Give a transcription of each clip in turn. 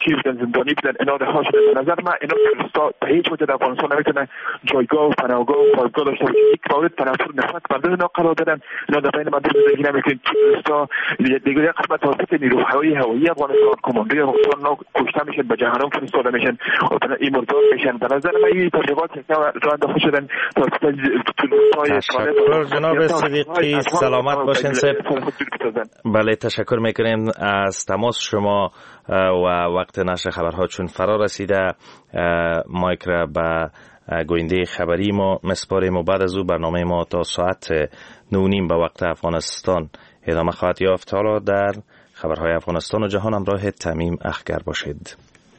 اسیر بودن، زندانی بودن، اینا رها شدن. به نظر من اینا تروریستا به هیچ وجه در افغانستان نمیتونه جایگاه و پناهگاه و پایگاه داشته باشه. یک مورد تنفر نفرت مردم اینا قرار دادن، اینا در بین مردم زندگی نمیکنن. تروریستا دیگه یک قسمت توسط نیروهای هوایی افغانستان، کماندوی افغانستان کشته میشن، به جهنم فرستاده میشن و این مردار میشن. به نظر من این تبلیغات که راه انداخته شدن توسط تشکر جناب صدیقی، سلامت باشین صاحب. بله تشکر میکنیم از تماس شما و وقت نشر خبرها چون فرا رسیده مایک را به گوینده خبری ما مسپاریم و بعد از او برنامه ما تا ساعت 9:30 به وقت افغانستان ادامه خواهد یافت. حالا در خبرهای افغانستان و جهان همراه تمیم اخگر باشید.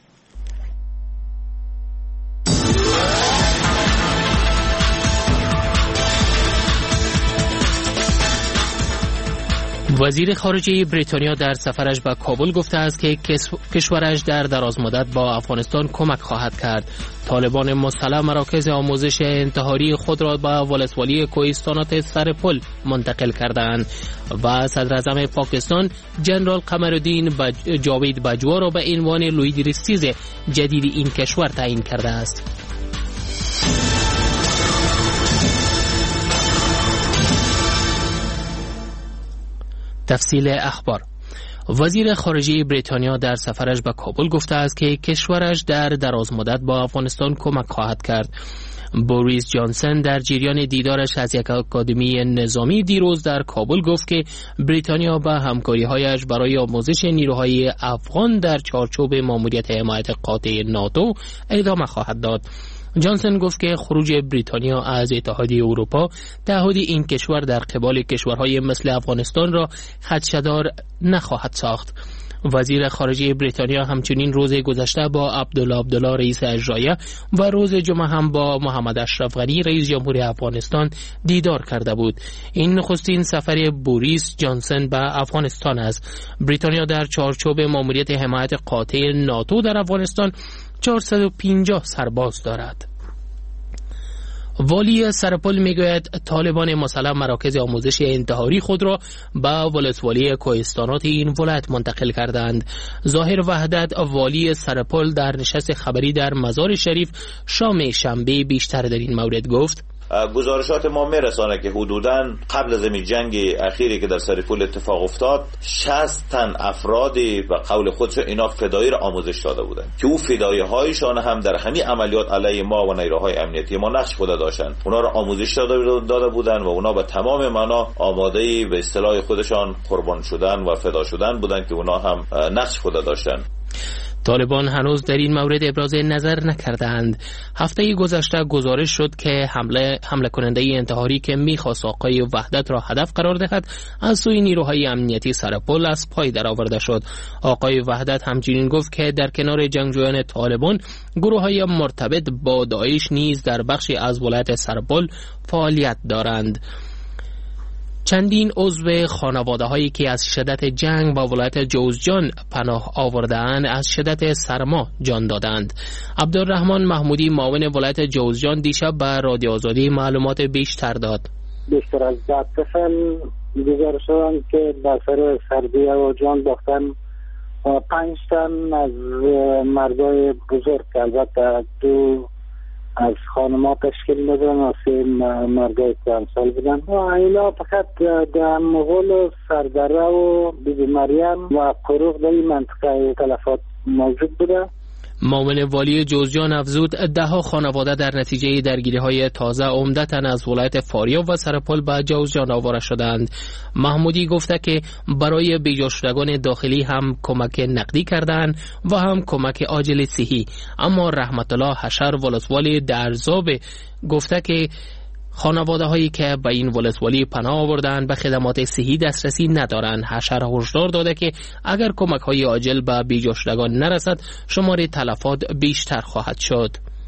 وزیر خارجه بریتانیا در سفرش به کابل گفته است که کشورش در دراز مدت با افغانستان کمک خواهد کرد. طالبان مسلح مراکز آموزش انتحاری خود را به ولسوالی کوهستانات سرپل منتقل کردند و صدر اعظم پاکستان جنرال قمرالدین جاوید باجوا را به عنوان لیدر جدید این کشور تعیین کرده است. تفصیل اخبار. وزیر خارجه بریتانیا در سفرش به کابل گفته است که کشورش در دراز مدت با افغانستان کمک خواهد کرد. بوریس جانسن در جریان دیدارش از یک اکادمی نظامی دیروز در کابل گفت که بریتانیا به همکاری‌هایش برای آموزش نیروهای افغان در چارچوب ماموریت حمایت قاطع ناتو ادامه خواهد داد. جانسن گفت که خروج بریتانیا از اتحادیه اروپا تعهد این کشور در قبال کشورهای مثل افغانستان را خدشه‌دار نخواهد ساخت. وزیر خارجه بریتانیا همچنین روز گذشته با عبدالله رئیس اجرایه و روز جمعه هم با محمد اشرف غنی رئیس جمهوری افغانستان دیدار کرده بود. این نخستین سفر بوریس جانسن به افغانستان است. بریتانیا در چارچوب ماموریت حمایت قاطع ناتو در افغانستان 450 سرباز دارد. والی سرپل میگوید طالبان مسلح مراکز آموزش انتحاری خود را به ولسوالی کوهستانات این ولایت منتقل کردند. ظاهر وحدت والی سرپل در نشست خبری در مزار شریف شام شنبه بیشتر در این مورد گفت: گزارشات ما میرسانه که حدوداً قبل از این جنگ اخیری که در سرپل اتفاق افتاد 60 تن افرادی به قول خودشون اینا فدایی را آموزش داده بودند که او فدایی هایشان هم در همین عملیات علیه ما و نیروهای امنیتی ما نقش خود داشتند. اونا را آموزش داده بودند و اونا به تمام معنا آماده به اصطلاح خودشان قربان شدن و فدا شدن بودند که اونا هم نقش خود داشتند. طالبان هنوز در این مورد ابراز نظر نکردند. هفته گذشته گزارش شد که حمله کننده انتحاری که می‌خواست آقای وحدت را هدف قرار دهد از سوی نیروهای امنیتی سرپل از پای درآورده شد. آقای وحدت همچنین گفت که در کنار جنگجویان طالبان گروه‌های مرتبط با داعش نیز در بخشی از ولایت سرپل فعالیت دارند. چندین عضو خانواده هایی که از شدت جنگ با ولایت جوزجان پناه آورده‌اند از شدت سرما جان دادند. عبدالرحمن محمودی معاون ولایت جوزجان دیشب به رادیو آزادی معلومات بیشتر داد. بیشتر از 10 نفر گزارش شدند که به اثر سردی و جان باختن. 5 تن از مردای بزرگ که البته 2 از خانم‌ها تشکیل میدن و 3 مردای کهنسال بودن و اینا فقط در مغول و سردره و بیبی مریم و قروق در این منطقه تلفات موجود بوده. معاون والی جوزجان افزود 10 خانواده در نتیجه درگیری‌های تازه عمدتاً از ولایت فاریاب و سرپل به جوزجان آواره شدند. محمودی گفته که برای بیجا شدگان داخلی هم کمک نقدی کردند و هم کمک عاجل صحی. اما رحمت الله حشر ولسوالی درزاب گفته که خانواده هایی که به این ولسوالی پناه آوردند به خدمات صحی دسترسی ندارند. حشر هشدار داده که اگر کمک های عاجل به بیجا شدگان نرسد شمار تلفات بیشتر خواهد شد.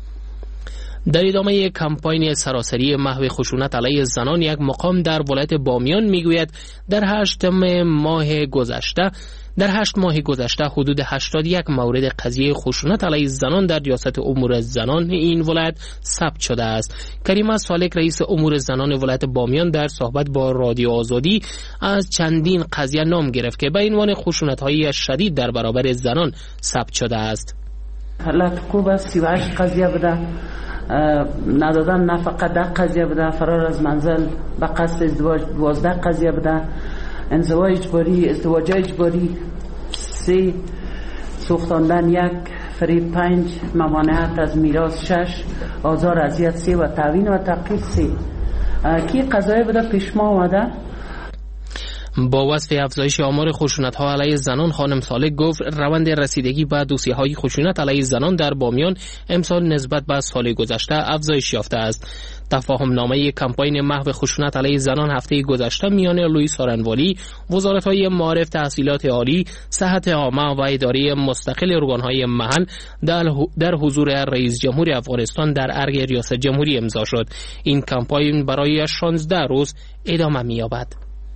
در ادامه کمپاین سراسری محو خشونت علیه زنان یک مقام در ولایت بامیان میگوید در 8 ماه گذشته در 8 ماه گذشته حدود 81 مورد قضیه خشونت علیه زنان در ریاست امور زنان این ولایت ثبت شده است. کریمه سالک رئیس امور زنان ولایت بامیان در صحبت با رادیو آزادی از چندین قضیه نام گرفت که به عنوان خشونت‌های شدید در برابر زنان ثبت شده است. لطکوب 38 قضیه بوده، ندادن نفقه 10 قضیه بوده، فرار از منزل به قصد ازدواج 12 قضیه بوده، انزوا اجباری، ازدواج اجباری 3، سوختاندن 1، فریب 5، ممانعت از میراث 6، آزار اذیت 3 و تعوین و تحقیر 3. کی قضایه بوده پیش ما آمده. با وصف افزایش آمار خشونت‌ها علیه زنان، خانم سالک گفت روند رسیدگی به دوسیه‌های خشونت علیه زنان در بامیان امسال نسبت به سال گذشته افزایش یافته است. تفاهم نامه کمپاین محو خشونت علیه زنان هفته گذشته میان لویی سارنوالی، وزارت‌های معارف، تحصیلات عالی، صحت عامه و اداره مستقل ارگان‌های محل در حضور رئیس جمهور افغانستان در ارگ ریاست جمهوری امضا شد. این کمپاین برای 16 روز ادامه می‌یابد.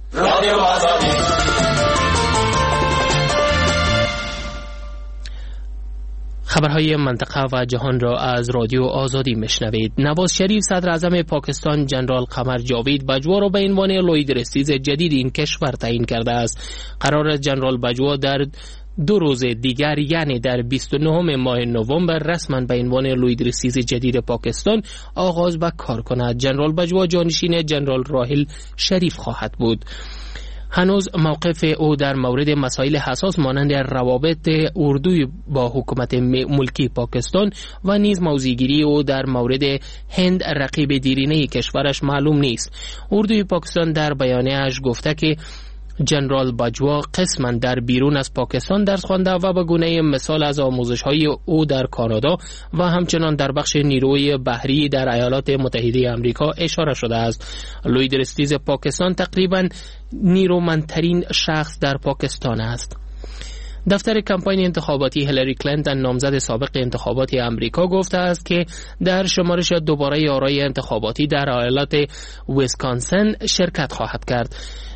خبرهای منطقه و جهان را از رادیو آزادی میشنوید. نواز شریف صدر اعظم پاکستان جنرال قمر جاوید باجوا را به عنوان لیدرستیز جدید این کشور تعیین کرده است. قرار است جنرال باجوا در 2 روز دیگر یعنی در 29 ماه نوامبر رسما به عنوان لیدرستیز جدید پاکستان آغاز به کار کند. جنرال باجوا جانشین جنرال راحیل شریف خواهد بود. هنوز موقف او در مورد مسائل حساس مانند روابط اردوی با حکومت ملکی پاکستان و نیز موضع‌گیری او در مورد هند رقیب دیرینه کشورش معلوم نیست. اردوی پاکستان در بیانیه‌اش گفته که جنرال باجوا قسما در بیرون از پاکستان درس خوانده و به گونه مثال از آموزش‌های او در کانادا و همچنان در بخش نیروی بحری در ایالات متحده آمریکا اشاره شده است. لیدرستیز پاکستان تقریبا نیرومندترین شخص در پاکستان است. دفتر کمپاین انتخاباتی هیلاری کلینتون نامزد سابق انتخابات آمریکا گفته است که در شمارش دوباره آرای انتخاباتی در ایالت ویسکانسن شرکت خواهد کرد.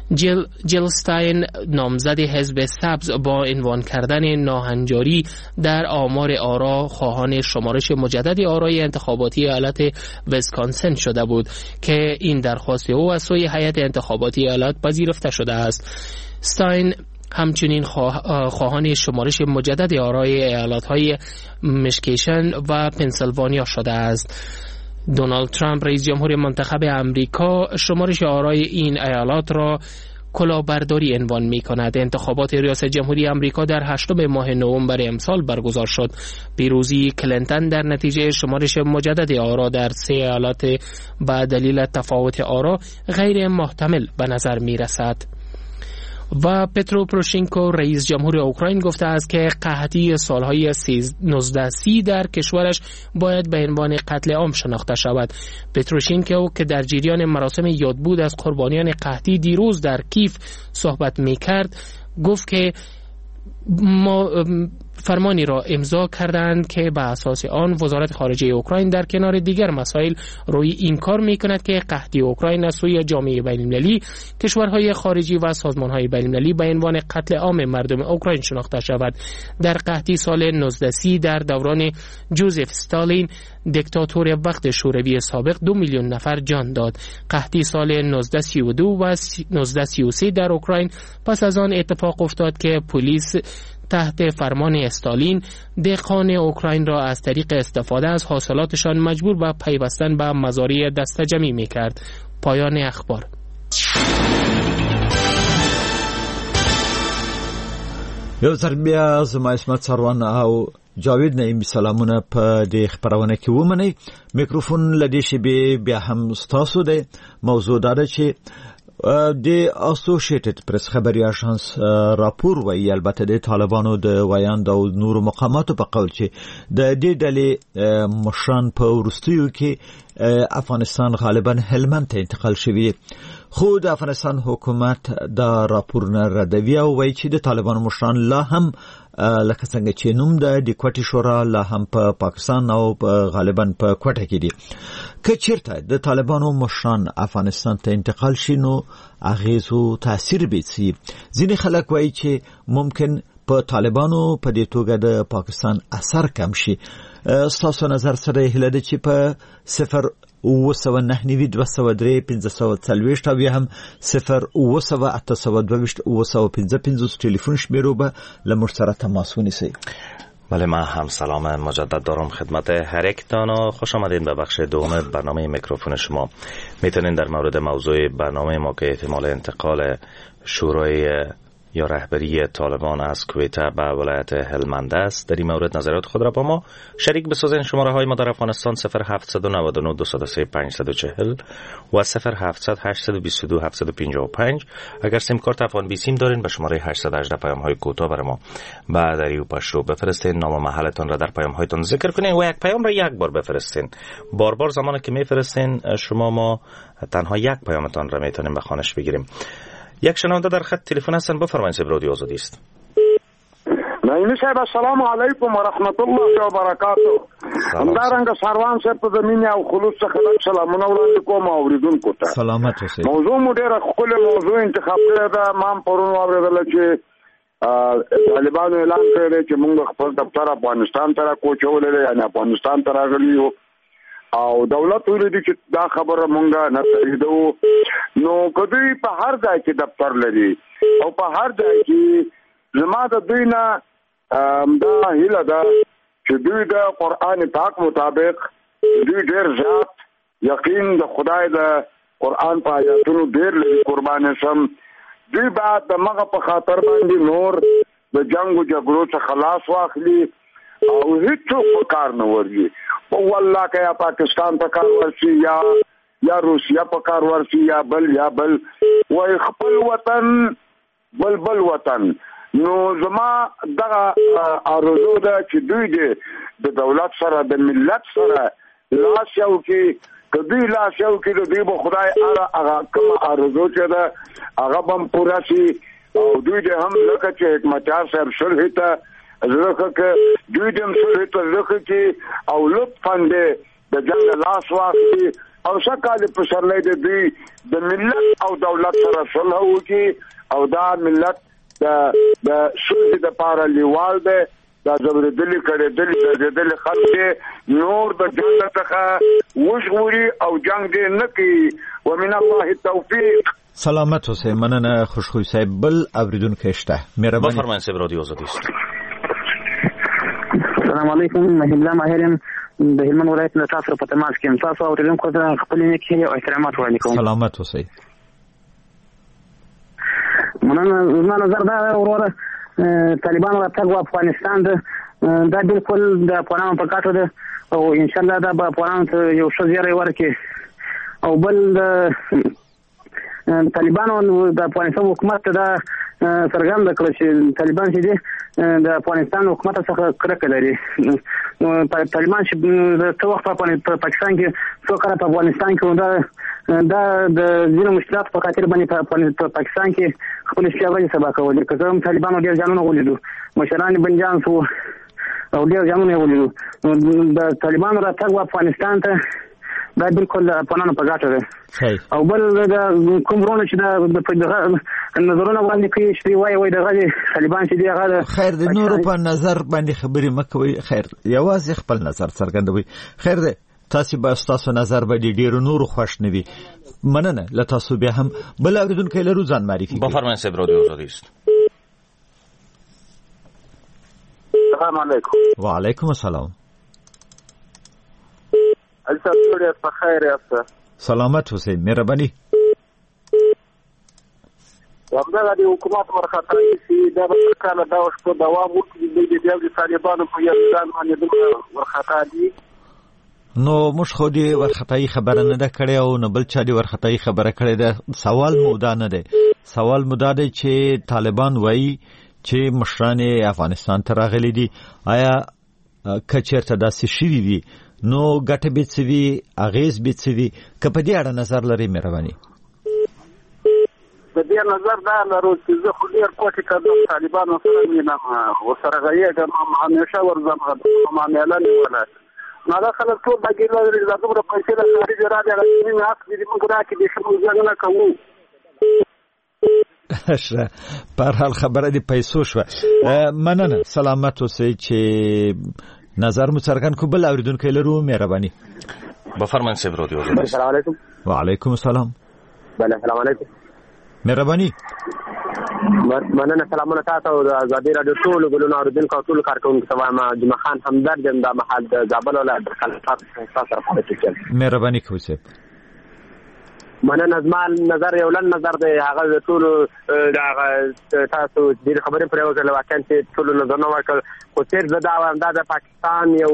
جیل استاین نامزد حزب سبز با عنوان کردن ناهنجاری در آمار آرا خواهان شمارش مجدد آرای انتخاباتی ایالت ویسکانسن شده بود که این درخواست او از سوی هیئت انتخاباتی ایالت پذیرفته شده است. استاین همچنین خواهان شمارش مجدد آرای ایالت‌های میشیگان و پنسیلوانیا شده است. دونالد ترامپ رئیس جمهور منتخب امریکا شمارش آرای این ایالات را کلاهبرداری عنوان می کند. انتخابات ریاست جمهوری امریکا در 8 ماه نوامبر امسال برگزار شد. پیروزی کلینتون در نتیجه شمارش مجدد آرا در 3 ایالت به دلیل تفاوت آرا غیر محتمل به نظر می رسد. و پترو پروشینکو رئیس جمهور اوکراین گفته است که قحطی سالهای 1930 در کشورش باید به عنوان قتل عام شناخته شود. پتروشینکو که در جریان مراسم یادبود از قربانیان قحطی دیروز در کیف صحبت می‌کرد گفت که ما فرمانی را امضا کردند که به اساس آن وزارت خارجه اوکراین در کنار دیگر مسائل روی این کار می‌کند که قحطی اوکراین از سوی جامعه بین‌المللی، کشورهای خارجی و سازمان‌های بین‌المللی به عنوان قتل عام مردم اوکراین شناخته شود. در قحطی سال 1930 در دوران جوزف استالین دیکتاتور وقت شوروی سابق 2 میلیون نفر جان داد. قحطی سال 1932 و 1933 در اوکراین پس از آن اتفاق افتاد که پلیس تحت فرمان استالین دهقان اوکراین را از طریق استفاده از حاصلاتشان مجبور به پیوستن به مزارع دسته‌جمعی می‌کرد. پایان اخبار. یو ځل بیا زما اسمت سروان او جاوید نعیمي سلامونه په دې خبرونه کې ومنئ. میکروفون لدې شی بیا هم ستاسو دی. موضوع دا ده چې د اسوسییټډ پریس خبري اژانس راپور وایي البته د طالبانو د ویاند او نور مقاماتو په قول چې د دې ډلې مشران په وروستیو کې افغانستان غالبا هلمند ته انتقال شوی. خو د افغانستان حکومت دا راپور نه ردوي او وایي چې د طالبانو مشران لا هم لکه څنګه چې نوم د کوټي شورا لا هم په پاکستان او غالبا په کوټه کې دي. که چیرته د طالبانو مشران افغانستان ته انتقال شي نو اغیزو تاثیر به سي. ځینې خلک وایي چې ممکن په طالبانو په دې توګه د پاکستان اثر کم شي. ستاسو نظر سره هله ده چې په 0-9-203-540 او یا هم 0-9-822-955 تلفن شمیرو به لمر سره تماس ونیسئ. بله، من هم سلام مجدد دارم خدمت هر یکتان و خوش آمدین به بخش دوم برنامه میکروفون شما. میتونین در مورد موضوع برنامه ما که احتمال انتقال شورای یا رهبری طالبان از کویته به ولایت هلمند است، در این مورد نظرات خود را با ما شریک بسازین. شماره های ما در افغانستان 0799-235-140 و 070-822-755. اگر سیم کارت افغان بی سیم دارین به شماره 818 پیام های کوتاه برای ما با دریو پشتو بفرستین. نام و محلتان را در پیام هایتان ذکر کنین و یک پیام را یک بار بفرستین. بار زمانی که میفرستین شما ما تنها یک پیامتان را میتونیم به خوانش بگیریم. یک شنونده در خط تلفن هستن، بفرمایید. رادیو آزادی است. نعیمی صاحب السلام علیکم و رحمت الله و برکاته. همدارنګه سروان صاحب په زمینه او خلوص څخه سلامونه وړاندې کوم اوریدونکو ته. سلامت اوسئ. موضوع مو ډېره ښکلې موضوع انتخاب کړې ده. ما پرون واورېدل چې طالبانو اعلان کړی چې موږ خپل دفتر افغانستان ته راکوچولې دی، یعنې افغانستان ته راغلي یو او دولت ولري چې دا خبره مونږه نه تاییدو. نو کدی په هر ځای کې دفتر لري او په هر ځای کې زما د دوی نه دا هیله ده چې دوی د قرآن پاک مطابق دوی ډېر زیات یقین د خدای د قرآن په آیاتونو ډېر لري. قربان شم دوی بعد د مغه په خاطر باندې نور د جنگ او جګړو څخه خلاص واخلي او هیڅ په کار نه ورځي. والله که یا پاکستان په کار ورشي یا روسیا په کار ورشي یا بل وای خپل وطن بل وطن. نو زما دغه ارزو ده چې دوی د دولت سره د ملت سره لاس یو کې کدی لاس یو کې دوی به خدای هغه کوم ارزو چې ده هغه هم پوره شي او دوی د هم لکه چې حکمتیار صاحب شرح ته زرخه کې دوی دم سره ته زرخه کې او لطفاً د جنگ لاس واخلي او شکل په سرلې د دوی د ملت او دولت سره صلح وکړي او دا ملت د صلح د پاره لیوال ده دا زبردلی کړي دل خلک نور د جنگ څخه وژغوري او جنگ دې نه کوي. ومن الله التوفیق. سلامت اوسئ. مننه خوشخوی صاحب. بل اوریدونکو شته. مهرباني بفرمایئ. رادیو آزادی است. السلام علیکم. مهلا ماهرین د هلمند ولایت له تاسو په تماس کې تاسو اوریدونکو ته خپل نیکی او احترامات وړاندې کوم. سلامت اوسئ. مننه. زما نظر دا وروره طالبان راتګ افغانستان دا بالکل د افغانانو په ګټه ده او ان شاء الله دا به افغانانو ته یو ښه زیری ورکړي. او بل طالبانو د افغانستان حکومت ته دا څرګنده کړه چې طالبان چې دي د افغانستان حکومت څخه کرکه لري. طالبان چې څو وخت په پاکستان کې څو کال په افغانستان کې دا د ځینو مشکلات په خاطر باندې په پاکستان کې خپل اشتباهي سبا کولې. که هم طالبانو ډېر ځانونه ولیدو، مشران بنجان شو او ډېر ځانونه ولیدو. د طالبانو راتګ افغانستان ته دا بالکل افغانانو په ګټه ده. او بل د کوم ورونه چې د نظرونه باندې کوي چې وای دغه طالبان چې دی هغه خیر د نور په نظر باندې خبرې مکوي. خیر یوازې خپل نظر څرګندوي. خیر ده تاسو به تاسو نظر باندې ډیر نور خوښ نه وي. مننه. له تاسو بیا هم بل اوریدونکو لرو ځان معرفي کړئ. بفرمایئ. رادیو آزادی است. السلام علیکم. وعلیکم السلام. السلام بخیر یاست. سلامت اوسئ. مهرباني. همدغه د حکومت ورخطایي چې دا به کله دا اوس په دوام وکړي د طالبانو په یو ځان باندې ورخطا دي. نو موږ خو دې ورخطایي خبره نه ده کړې او نه بل چا دې ورخطایي خبره کړې ده. سوال مو دا نه دی. سوال مو دا دی چې طالبان وایي چې مشران افغانستان ته راغلي دي. آیا که چېرته داسې شوي وي نو ګټه به څه وي، اغېز به څه وي؟ که په دې اړه نظر لرئ مهرباني. د دې نظر دا لرو چې زه خو ډېر کوټې کړم طالبانو سره مینه ورسره غږېږم، همیشه ورځم معامله نیوله دا خلک ټول باګي لري دا څومره پیسې د خارج راځي هغه حق دې موږ راکې دې څه ځنګل کوو. په هر خبره دی پیسو شو. مننه سلامت اوسئ چې نظر مو څرګند کو. بل اوریدونکو لرو مهرباني بفرمایئ صاحب رادیو. السلام علیکم. وعلیکم السلام. بله السلام علیکم. مهرباني مننه سلامونه تاسو او د ازادي رادیو ټول ګلونو اوریدونکو ټول کارکونکو ته وایم جمعه خان همدرد یم د محل د زابل ولایت د خلافات سره پاتې. مهرباني کوئ صاحب. مننه زمال نظر یو لن نظر دی هغه ټول تاسو دې خبرې پرې وکړل واقعا چې ټول نظر نو ورکړ خو تیر زدا د پاکستان یو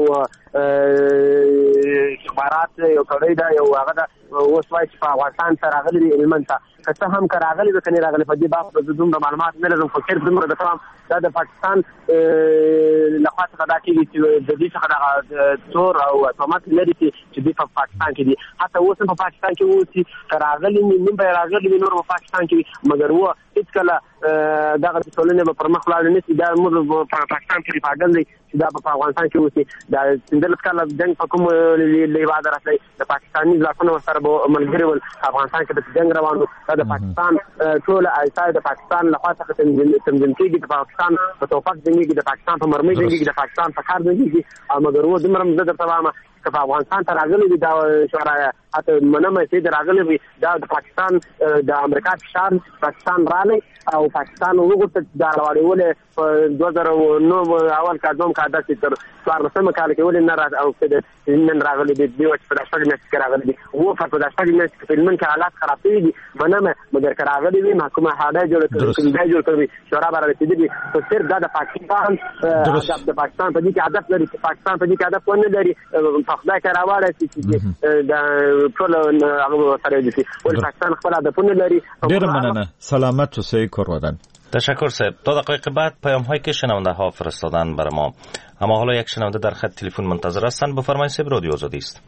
خبرات یو کړی دا یو هغه د اوس وایي چې په افغانستان سره راغلي دي علماً ته که څه هم که راغلي به کني راغلي په دې باب د دومره معلومات نه لرم خو تیر دومره د تمام دا د پاکستان لخوا څخه دا کېږي چې د دې څخه دغه تور او تهمت لري چې دوی په پاکستان کې دي حتی اوس هم په پاکستان کې اوسي که راغلي نیم به راغلي نور په پاکستان کې مګر و هېڅکله دغه ټولنې به پر مخ ولاړې نه شي دا موږ په پاکستان کې پاګل دی چې دا په افغانستان کې اوسي دا 15 کاله جنګ په کوم لیواد راځي د پاکستاني ځواکونو سره به ملګري ول افغانستان کې د جنګ روانو دا د پاکستان ټول ایسای د پاکستان لخوا څخه تنظیم کېږي د پاکستان په توپک جنګي د پاکستان په مرمۍ جنګي د پاکستان په کار جنګي مګر و دومره زه درته وایم که په افغانستان ته راغلي دي دا شورای حتی منمه چې راغلي وي دا د پاکستان د امریکا فشار پاکستان راغلی او پاکستان وګورته دا راوړولې په 2009 اول کال دوم کال داسې تر 14 کال کې ولې نه راځي او نن راغلي دي دوی چې په داشتګ نه کې راغلي دي وو په داشتګ نه کې فلمن کې حالات خراب دي منمه مګر که راغلي وي محکومه حاله جوړ کړی شورا باندې چې دي په سر دا د پاکستان د پاکستان په دې کې هدف لري چې پاکستان په دې کې هدف ونه لري په خدای کې راوړی چې د ټول هغه سره دي ول پاکستان خپل هدفونه لري. ډیر مننه سلامت اوسئ کورودن. تشکر صاحب. تا دقایق بعد پیام هایی که شنونده ها فرستادن برای ما. اما حالا یک شنونده در خط تلفن منتظر هستند. بفرمایید صاحب رادیو آزادی است.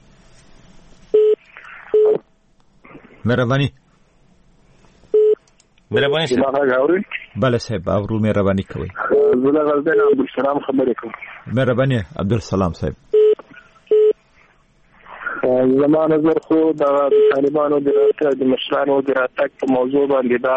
مهربانی صاحب. بله صاحب اورو مهربانی کوي. زله غلطه عبدالسلام خبرې کوم. مهربانی عبدالسلام صاحب. زما نظر خو د طالبانو د مشرانو د راتګ په موضوع باندې دا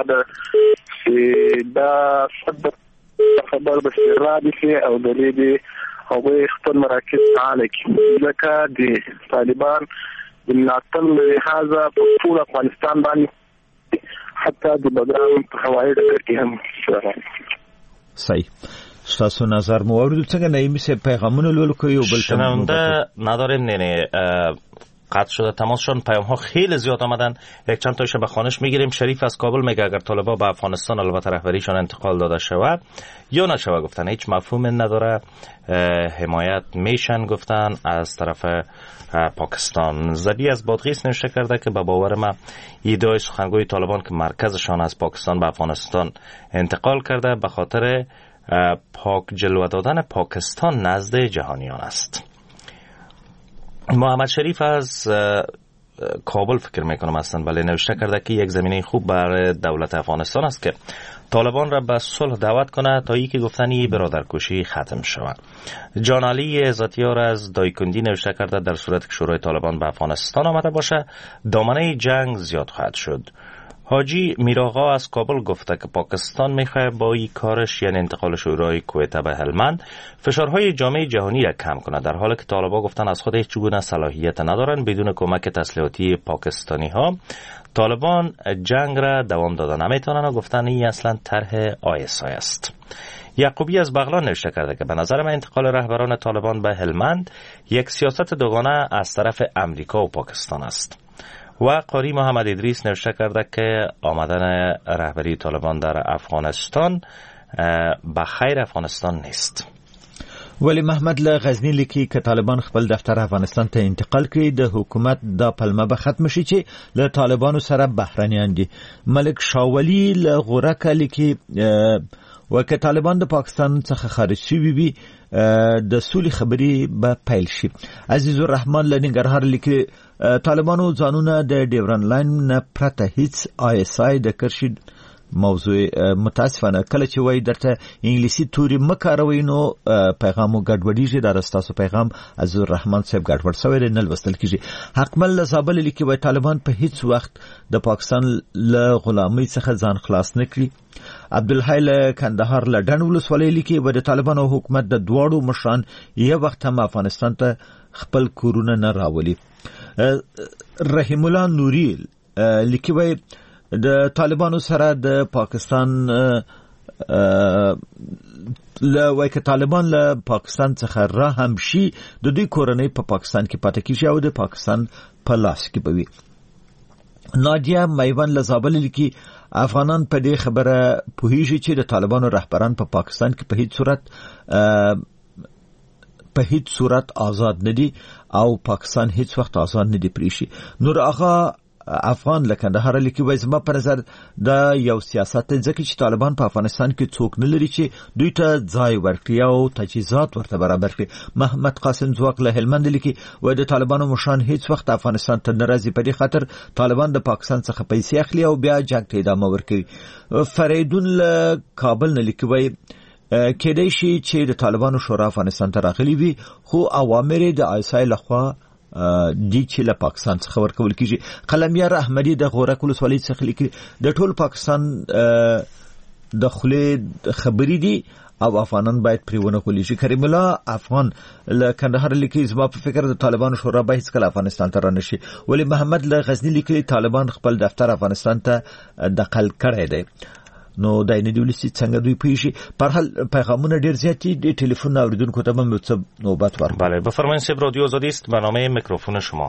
خبر به رادي شي او د دې هغه خپل مراکز فعال کړي ځکه د طالبان د ملاتړ لحاظه په ټول افغانستان باندې حتی د بګرام په هوایي ډګر کې هم شوی. صحیح. تاسو نظر مو اورید څنګه نایمی سه پیغامونه لول کوي او بل شنونده نداریم نه قطع شده تماسشون پیام ها خیلی زیاد آمدن. یک چند تایش به خوانش میگیریم. شریف از کابل میگه اگر طالبا به افغانستان البته رهبریشان انتقال داده شود یا نشود گفتن هیچ مفهوم نداره حمایت میشن گفتن از طرف پاکستان. زبی از بادغیس نوشته کرده که به باور ما ایده سخنگوی طالبان که مرکزشان از پاکستان به افغانستان انتقال کرده به خاطر پاک جلوه دادن پاکستان نزد جهانیان است. محمد شریف از کابل فکر میکنم هستند ولی نوشته کرده که یک زمینه خوب برای دولت افغانستان است که طالبان را به صلح دعوت کنه تا یکی گفتنی برادرکشی ختم شود. جان علی عزتیار از دایکندی نوشته کرده در صورت که شورای طالبان به افغانستان آمده باشه دامنه جنگ زیاد خواهد شد. حاجی میراغا از کابل گفته که پاکستان میخواه با این کارش یعنی انتقال شورای کویت به هلمند فشارهای جامعه جهانی را کم کنه در حالی که طالبان گفتن از خود هیچ گونه صلاحیت ندارن بدون کمک تسلیحاتی پاکستانی ها طالبان جنگ را دوام دادن نمیتونن و گفتن این اصلا طرح ISI است. یعقوبی از بغلان نوشته کرده که به نظر من انتقال رهبران طالبان به هلمند یک سیاست دوگانه از طرف امریکا و پاکستان است. و قاری محمد ادریس نوشته کرده که آمدن رهبری طالبان در افغانستان به خیر افغانستان نیست. ولی محمد له غزنی لیکي که طالبان خپل دفتر افغانستان ته انتقال کړي د حکومت دا پلمه به ختم شي چې له طالبانو سره بهرنیان دي. ملک شاولی له غورک لیکي وکه طالبان د پاکستان څخه خارج شي وي د سولې خبري به پیل شي. عزیز الرحمن له ننګرهار لیکي طالبانو ځانونه د ډیورن لاین نه پرته هیڅ ISI د کرشي موضوع متاسفانه کله چې وای درته انګلیسي توري مکاروي نو پیغامو ګډوډیږي. دا رستاسو پیغام از الرحمن صاحب ګډوډ شوی دی، نه لوستل کیږي. حقمل زابل لیکي وای طالبان په هیڅ وخت د پاکستان له غلامۍ څخه ځان خلاص نه کړي. عبدالحی له کندهار له ډنډ ولسوالۍ لیکي و د طالبانو حکومت د دواړو مشران یو وخت هم افغانستان ته خپل کورونه نه راولي. رحیم الله نوري لیکي وای د طالبانو سره د پاکستان وای که طالبان له پاکستان څخه را هم شي د دوی کورنۍ په پاکستان کې پاتې کیږي او د پاکستان په لاس کې بوي. نادیا میوان له زابل لیکي افغانان په دې خبره پوهیږي چې د طالبانو رهبران په پاکستان کې په هیڅ صورت آزاد نه دي او پاکستان هیڅ وخت آزاد نه دی پریشي. نور آغا افغان لکندهار لیکي وای زما په نظر دا یو سیاست ځکه چې طالبان په افغانستان کې څوک نه لري چې دوی ته ځای ورکړي او تجهیزات ورته برابر کړي. محمد قاسم زواق له هلمند لیکي وای د طالبانو مشران هیڅ وخت افغانستان ته نه راځي، په دې خاطر طالبان د پاکستان څخه پیسې اخلي او بیا جنگ ته ادامه ورکوي. فریدون له کابل نه لیکي وای کېدای شي چې د طالبانو شورا افغانستان ته راغلي وي خو اوامر د آیسای لخوا دی چې له پاکستان څخه ورکول کیږي. قلمیار احمدی د غورک ولسوالۍ څخه لیکي د ټول پاکستان د خله خبرې دي او افغانان باید پریونه کولی شي. کریم الله افغان له کندهار لیکي زما په فکر د طالبانو شورا به هیڅ کله افغانستان ته رانه شي. ولی محمد له غزنی لیکي طالبان خپل دفتر افغانستان ته دخل کړی دی. نو دای نه دیولسی څنګه دوی پیشي پر حال پیغامونه ډیر زیاتی د ټلیفون اوریدونکو ته هم نوبت ورکړم. بله بفرمایید سب رادیو آزادی است، برنامه میکروفون شما.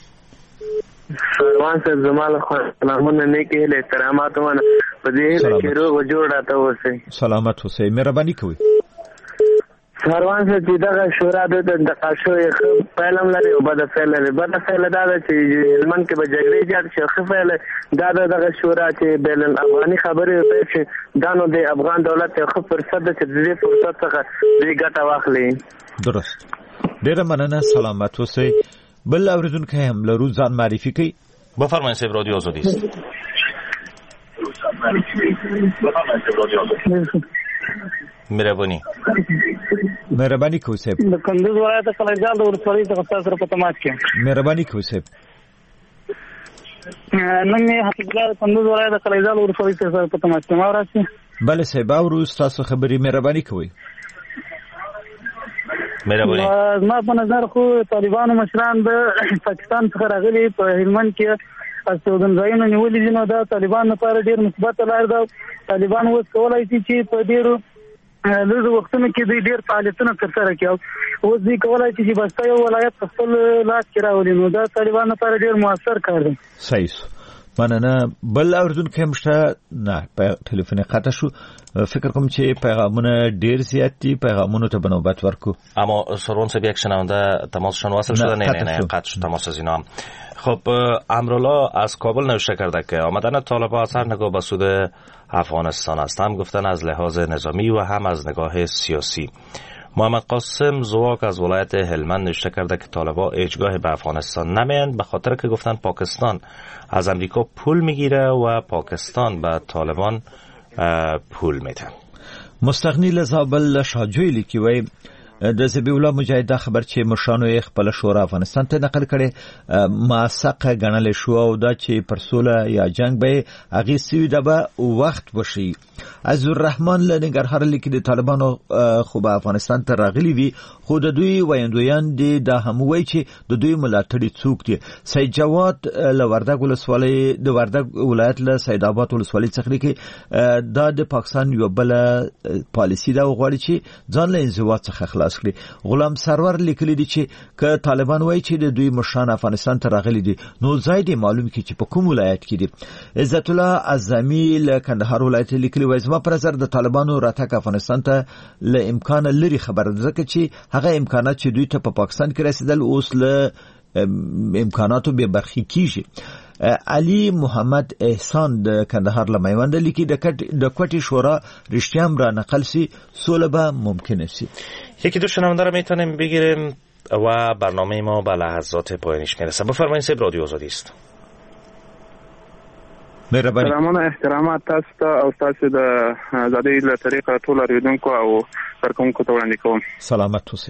سروان صاحب زمال سلامونه نیکی له احترامات ونه په دې کې روغ جوړ راته وسی. سلامت اوسئ، مهرباني کوئ. سروان صاحب چې دا شورا د قاشو یې پهلم لري او بد فعل لري. بد فعل دا چې هلمند کې به جګړې جوړ شي، خو فعل دا د شورا چې بین الافغاني خبرې په دانو د افغان دولت خو فرصت د دې فرصت څخه دې ګټه واخلي. درست، ډیره مننه، سلامت اوسئ. بل اوریدونکو هم لرو ځان معرفي کوي. بفرمایئ سب رادیو آزادی است. مهرباني کوئ صاحب. د کندوز ولایت کلیزال د ورسوالۍ څخه تاسو سره په تماس کې. مهرباني کوئ صاحب. نن مې حقیقت کندوز ولایت کلیزال ورسوالۍ څخه په تماس کې ما راځي. بله صاحب اورو تاسو خبري، مهرباني کوئ. مهرباني. ما په نظر خو طالبانو مشران د پاکستان څخه راغلي په هلمند کې استوګنځایونه نیولې دي، نو دا طالبان لپاره ډیر مثبت لار ده. طالبان اوس کولای شي چې په ډیرو لږ وختونو کې دوی ډیر فعالیتونه ترسره کړي. اوس دوی کولای شي چې بسته یو ولایت په خپل لاس کې راولي، نو دا طالبان لپاره ډیر موثر کار دی. صحیح. مننه. بل اوریدونکو هم شته؟ نه، په ټلیفون قطع شو. فکر کوم چې پیغامونه ډیر زیات دي، پیغامونو ته بنوبت ورکو. اما سرون سه یک شنونده تماسشون واصل شده؟ نه قطع شد تماس از اینا. خب امرالله از کابل نوشته کرده که آمدن طالبان از هر نگاه به سود افغانستان است، هم گفتن از لحاظ نظامی و هم از نگاه سیاسی. محمد قاسم زواک از ولایت هلمند نوشته کرده که طالبان هیچگاه به افغانستان نمیان، به خاطر که گفتن پاکستان از امریکا پول میگیره و پاکستان به طالبان پول میده. مستغنی لزابل شاجوی لیکي وای د زبیح الله مجاهد خبر چې مشرانو خپل شورا افغانستان ته نقل کړي موثقه ګڼل شو او دا چې پر سوله یا جنگ به هغه سوي د وخت وشي. از الرحمن لنګرهار لیکي د طالبانو خو به افغانستان ته راغلي وي، خو د دوی ویندویان دي د هموي چې د دوی ملاتړي څوک دي. سید جواد له وردګ ولسوالۍ د وردګ ولایت له سید آباد ولسوالۍ څخه لیکي دا د پاکستان یو بل پالیسی دا غواړي چې ځان له انزوا څخه خلاص کړي. غلام سرور لیکلي دي چې که طالبان وایي چې د دوی مشران افغانستان ته راغلي دي، نو ځای دې معلوم کړي چې په کوم ولایت کې دي. عزت الله اعظمي له کندهار ولایت لیکلي وایي زما پر نظر د طالبانو راتګ افغانستان ته له امکان لري خبره ده، ځکه چې هغه امکانات چې دوی ته په پاکستان کې رسیدل اوس له امکاناتو به برخې کیږي. علی محمد احسان د کندهار له میوند لیکي د کوټي شورا رښتیام را نقل سي سوله به ممکن سي. یکی دو شنونده رو میتونیم بگیریم و برنامه ما به لحظات پایانیش میرسه. بفرمایید سب رادیو آزادی است. مهرباني. سلامونه احترامات تاسو ته او تاسو د آزادۍ له طریقه ټول اوریدونکو او کارکونکو ته وړاندې کوم. سلامت اوسئ.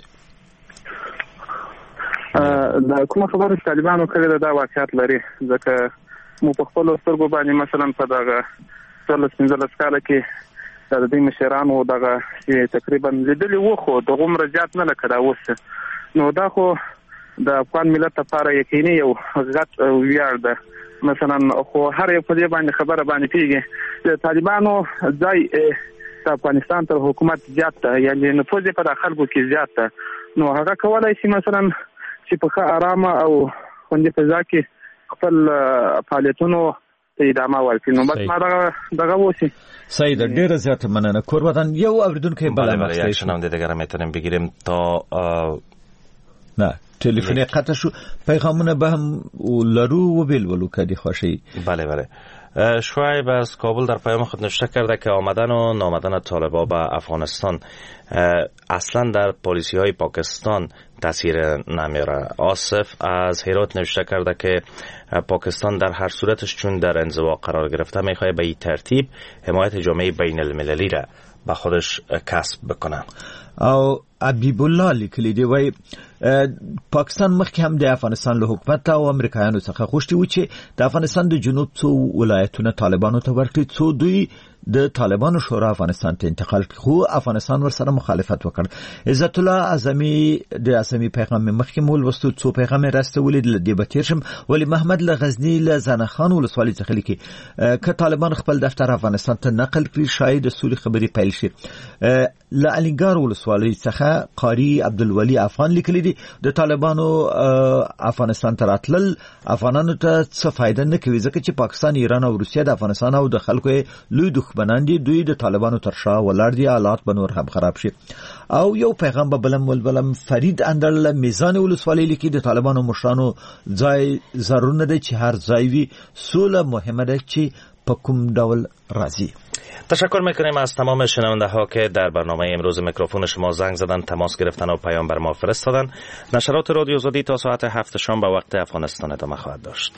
دا کومه خبره طالبانو کړې دا واقعیت لري، ځکه مو په خپل سترګو باندې مثلا په دغه 15 کال کې د دې مشرانو دغه تقریبا لیدلی وو، خو د عمر زیات نه لکه دا اوس. نو دا خو د افغان ملت لپاره یقیني یو غټ ویاړ ده. مثلا خو هر یو په دې باندې خبره باندې پیږي د طالبانو ځای د افغانستان تر حکومت زیات ده، یعنی نفوذ په داخل کې زیات ده. نو هغه کولای شي مثلا چې په آرامه او خوندي فضا کې خپل فعالیتونو ته ادامه ورکړي. نو بس ما دغه وسی سید ډیر زیات مننه. کورودان یو اوریدونکو بالا ریاکشن هم دیگه میتونیم بگیریم تا نه تلفنی قطع شو. پیغامونه به هم لرو و بلولو کدی خوشی. بله شعیب از کابل در پیام خود نوشته کرده که آمدن و نامدن طالبان به افغانستان اصلا در پالیسی های پاکستان تاثیر نمیاره. آصف از هرات نوشته کرده که پاکستان در هر صورتش چون در انزوا قرار گرفته میخواد به این ترتیب حمایت جامعه بین المللی را به خودش کسب بکنه. او حبیب الله لیکلی دی وای پاکستان مخکې هم د افغانستان له حکومت او امریکایانو څخه غوښتي و چې د افغانستان د جنوب څو ولایتونه طالبانو ته ورکړي، څو دوی د طالبانو شورا افغانستان ته انتقال کړي، خو افغانستان ورسره مخالفت وکړ. عزت الله اعظمي د اسمي پیغام مخکې مول وستو څو پیغام راستولې د دې بتیرشم ولی محمد لغزنی له زنخان ولسوالۍ څخه لیکي ک طالبان خپل دفتر افغانستان ته نقل کړي شاید سولې خبري پیل شي. له الینګار ولسوالۍ څخه قاری عبدالولی افغان لیکلي دي د طالبانو افغانستان ته راتلل افغانانو ته څه فائدہ نه کوي، ځکه چې پاکستان، ایران او روسیه د افغانستان او د خلکو لوی دښمنان دي، دوی د طالبانو تر شا ولاړ دي، حالات به نور هم خراب شي. او یو پیغام به بلم فرید اندرل میزان ولسوالۍ لیکي د طالبانو مشرانو ځای ضرور نه چې هر ځای وي، سوله مهمه ده چې په کوم ډول راځي. تشکر میکنیم از تمام شنونده ها که در برنامه امروز میکروفون شما زنگ زدن، تماس گرفتن و پیام بر ما فرستادن. نشرات رادیو آزادی تا ساعت 7 شام به وقت افغانستان ادامه خواهد داشت.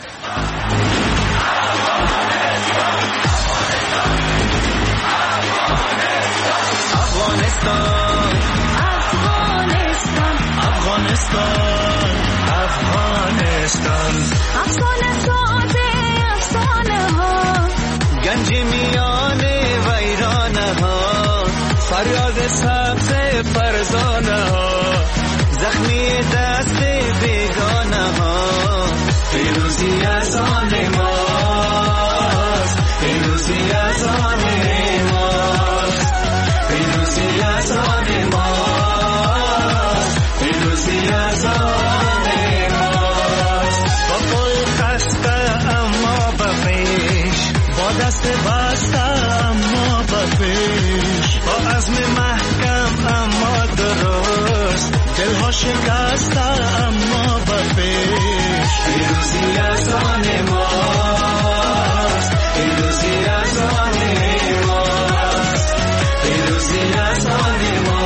گنج میانه ویرانه ها، فریاد سبز فرزانه ها، زخمی دست بیگانه ها، پیروزی از آن ماست، پیروزی از آن ماست، پیروزی از آن ماست، پیروزی از آن ماست. با پای خسته اما بفیش، با دست بسته اما بپیش، با عزم محکم اما درست، دلها شکسته اما بپیش. پیروزی از آن ماست، پیروزی از آن ماست، پیروزی از آن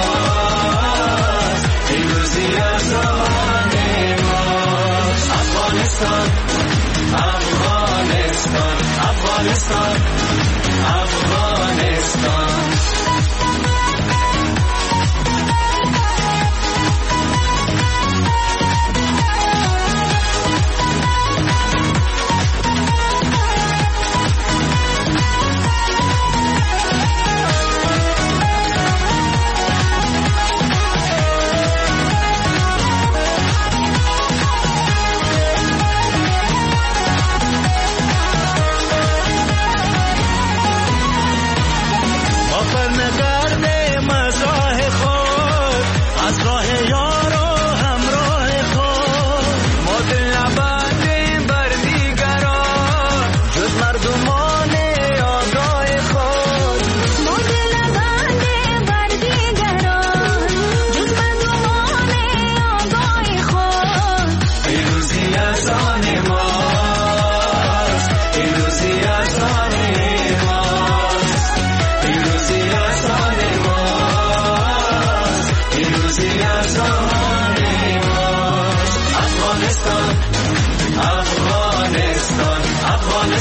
ماست، پیروزی از آن ماست. افغانستان افغانستان افغانستان افغانستان.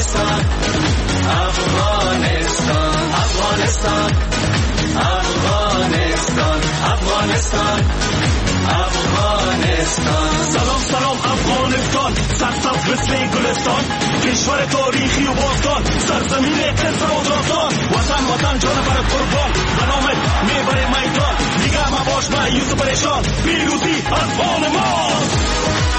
افغانستان افغانستان افغانستان افغانستان افغانستان افغانستان سلام سلام افغانستان سرسبز مثل گلستان کشور تاریخی و باستان سرزمین قصر و داستان وطن وطن جان بر قربان به نامت میبره میدان دیگه مباش مایوس و پریشان پیروزی از آن ماست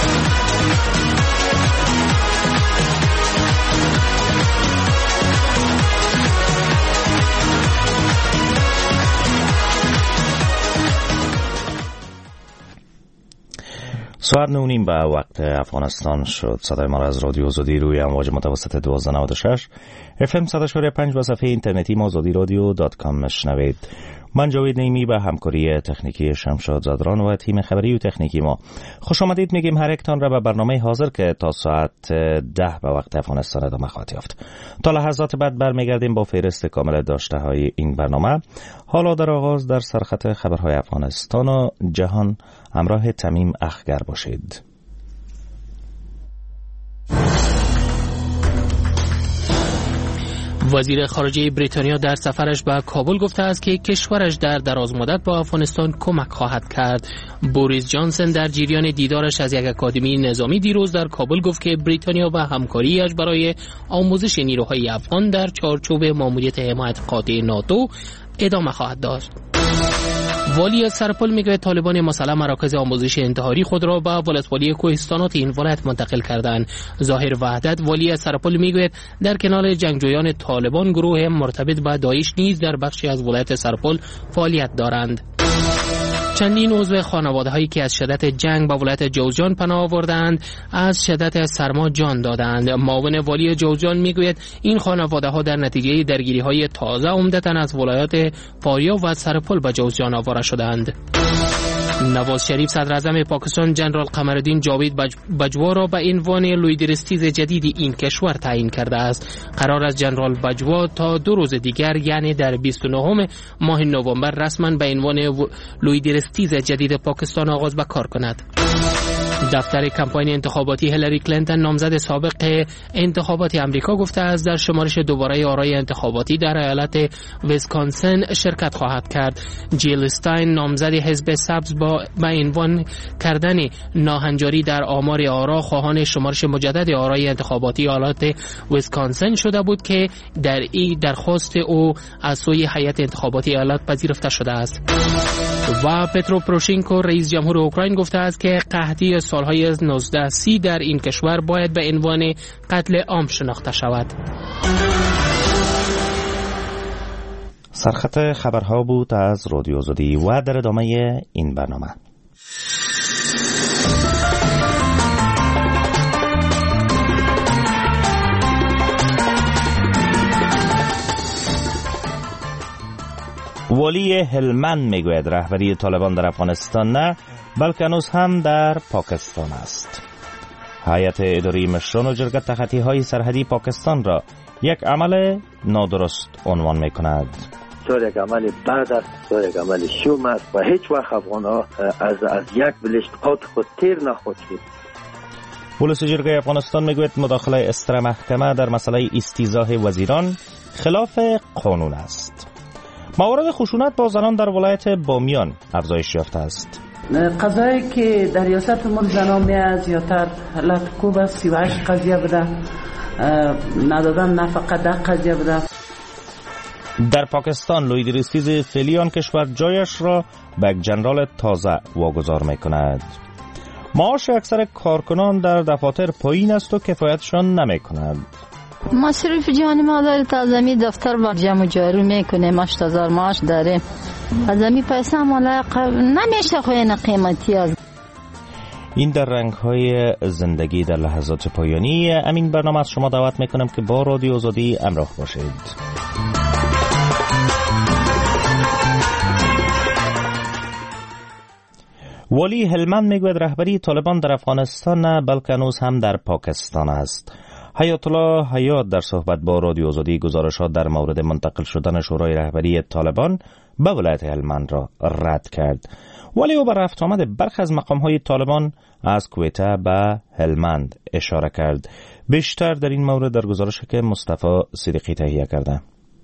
ساعت 9:30 به وقت افغانستان شد. صدای ما را از رادیو آزادی روی امواج متوسط 1296 FM 100.5 و صفحه اینترنتی ما azadiradyo.com میشنوید. من جاوید نیمی به همکاری تکنیکی شمشاد زادران و تیم خبری و تکنیکی ما خوش آمدید میگیم هر یکتان را به برنامه حاضر که تا ساعت 10 به وقت افغانستان ادامه خواهد یافت. تا لحظات بعد برمیگردیم با فهرست کامل داشته های این برنامه. حالا در آغاز در سرخط خبرهای افغانستان و جهان همراه تمیم اخگر باشید. وزیر خارجه بریتانیا در سفرش به کابل گفته است که کشورش در دراز مدت با افغانستان کمک خواهد کرد. بوریس جانسن در جریان دیدارش از یک اکادمی نظامی دیروز در کابل گفت که بریتانیا و همکاریش برای آموزش نیروهای افغان در چارچوب ماموریت حمایت قاطع ناتو ادامه خواهد داشت. والی سرپل میگوید طالبان مسلح مراکز آموزش انتحاری خود را به ولسوالی کوهستانات این ولایت منتقل کردند. ظاهر وحدت والی سرپل میگوید در کنار جنگجویان طالبان گروه مرتبط به داعش نیز در بخشی از ولایت سرپل فعالیت دارند. چندین عضو خانواده‌هایی که از شدت جنگ به ولایت جوزجان پناه آوردند از شدت سرما جان دادند. معاون والی جوزجان میگوید این خانواده‌ها در نتیجه درگیری‌های تازه عمدتاً از ولایات فاریاب و سرپل به جوزجان آواره شدند. نواز شریف صدر اعظم پاکستان جنرال قمرالدین جاوید بجوا را به عنوان لیدرستیز جدید این کشور تعیین کرده است. قرار است جنرال بجوا تا 2 روز دیگر یعنی در 29 ماه نوامبر رسما به عنوان لیدرستیز جدید پاکستان آغاز به کار کند. دفتر کمپاین انتخاباتی هیلاری کلینتون نامزد سابق انتخابات آمریکا گفته است در شمارش دوباره آرای انتخاباتی در ایالت ویسکانسن شرکت خواهد کرد. جیل استاین نامزد حزب سبز با عنوان کردن ناهنجاری در آمار آرا خواهان شمارش مجدد آرای انتخاباتی ایالت ویسکانسن شده بود که در این درخواست او از سوی هیئت انتخاباتی ایالت پذیرفته شده است. و پترو پروشینکو رئیس جمهور اوکراین گفته است که قحطی سالهای 1930 در این کشور باید به عنوان قتل عام شناخته شود. سرخط خبرها بود از رادیو آزادی و در ادامه این برنامه والی هلمند میگوید رهبری طالبان در افغانستان نه بلکه هنوز هم در پاکستان است. هیئت اداری مشران و جرگه تخطی های سرحدی پاکستان را یک عمل نادرست عنوان می کند. یک عمل بد است، یک عمل شوم است و هیچ وقت افغان ها از یک بلشت قاط خود تیر نخواهد شد. پلیس جرگه افغانستان میگوید مداخله استر محکمه در مسئله استیضاح وزیران خلاف قانون است. موارد خشونت با زنان در ولایت بامیان افزایش یافته است. قضایی که در ریاست امور زنان میاد زیادتر حالت خوب است. 38 قضیه بوده، ندادن نفقه 10 قضیه بوده. در پاکستان لیدرستیز فعلی آن کشور جایش را به یک جنرال تازه واگذار میکند. معاش اکثر کارکنان در دفاتر پایین است و کفایتشان نمیکند. مصرف جان ما داره تا زمین دفتر با جمع جارو میکنه، 8000 معاش داره. از زمین پیسه مال نمیشه خوین قیمتی است. این در رنگ‌های زندگی در لحظات پایانی امین برنامه از شما دعوت میکنم که با رادیو آزادی همراه باشید. والی هلمند میگوید رهبری طالبان در افغانستان نه بلکه هنوز هم در پاکستان است. حیات الله حیات در صحبت با رادیو آزادی گزارشات در مورد منتقل شدن شورای رهبری طالبان به ولایت هلمند را رد کرد. ولی او به رفت آمد برخی از مقام‌های طالبان از کویته به هلمند اشاره کرد. بیشتر در این مورد در گزارشی که مصطفی صدیقی تهیه کرده.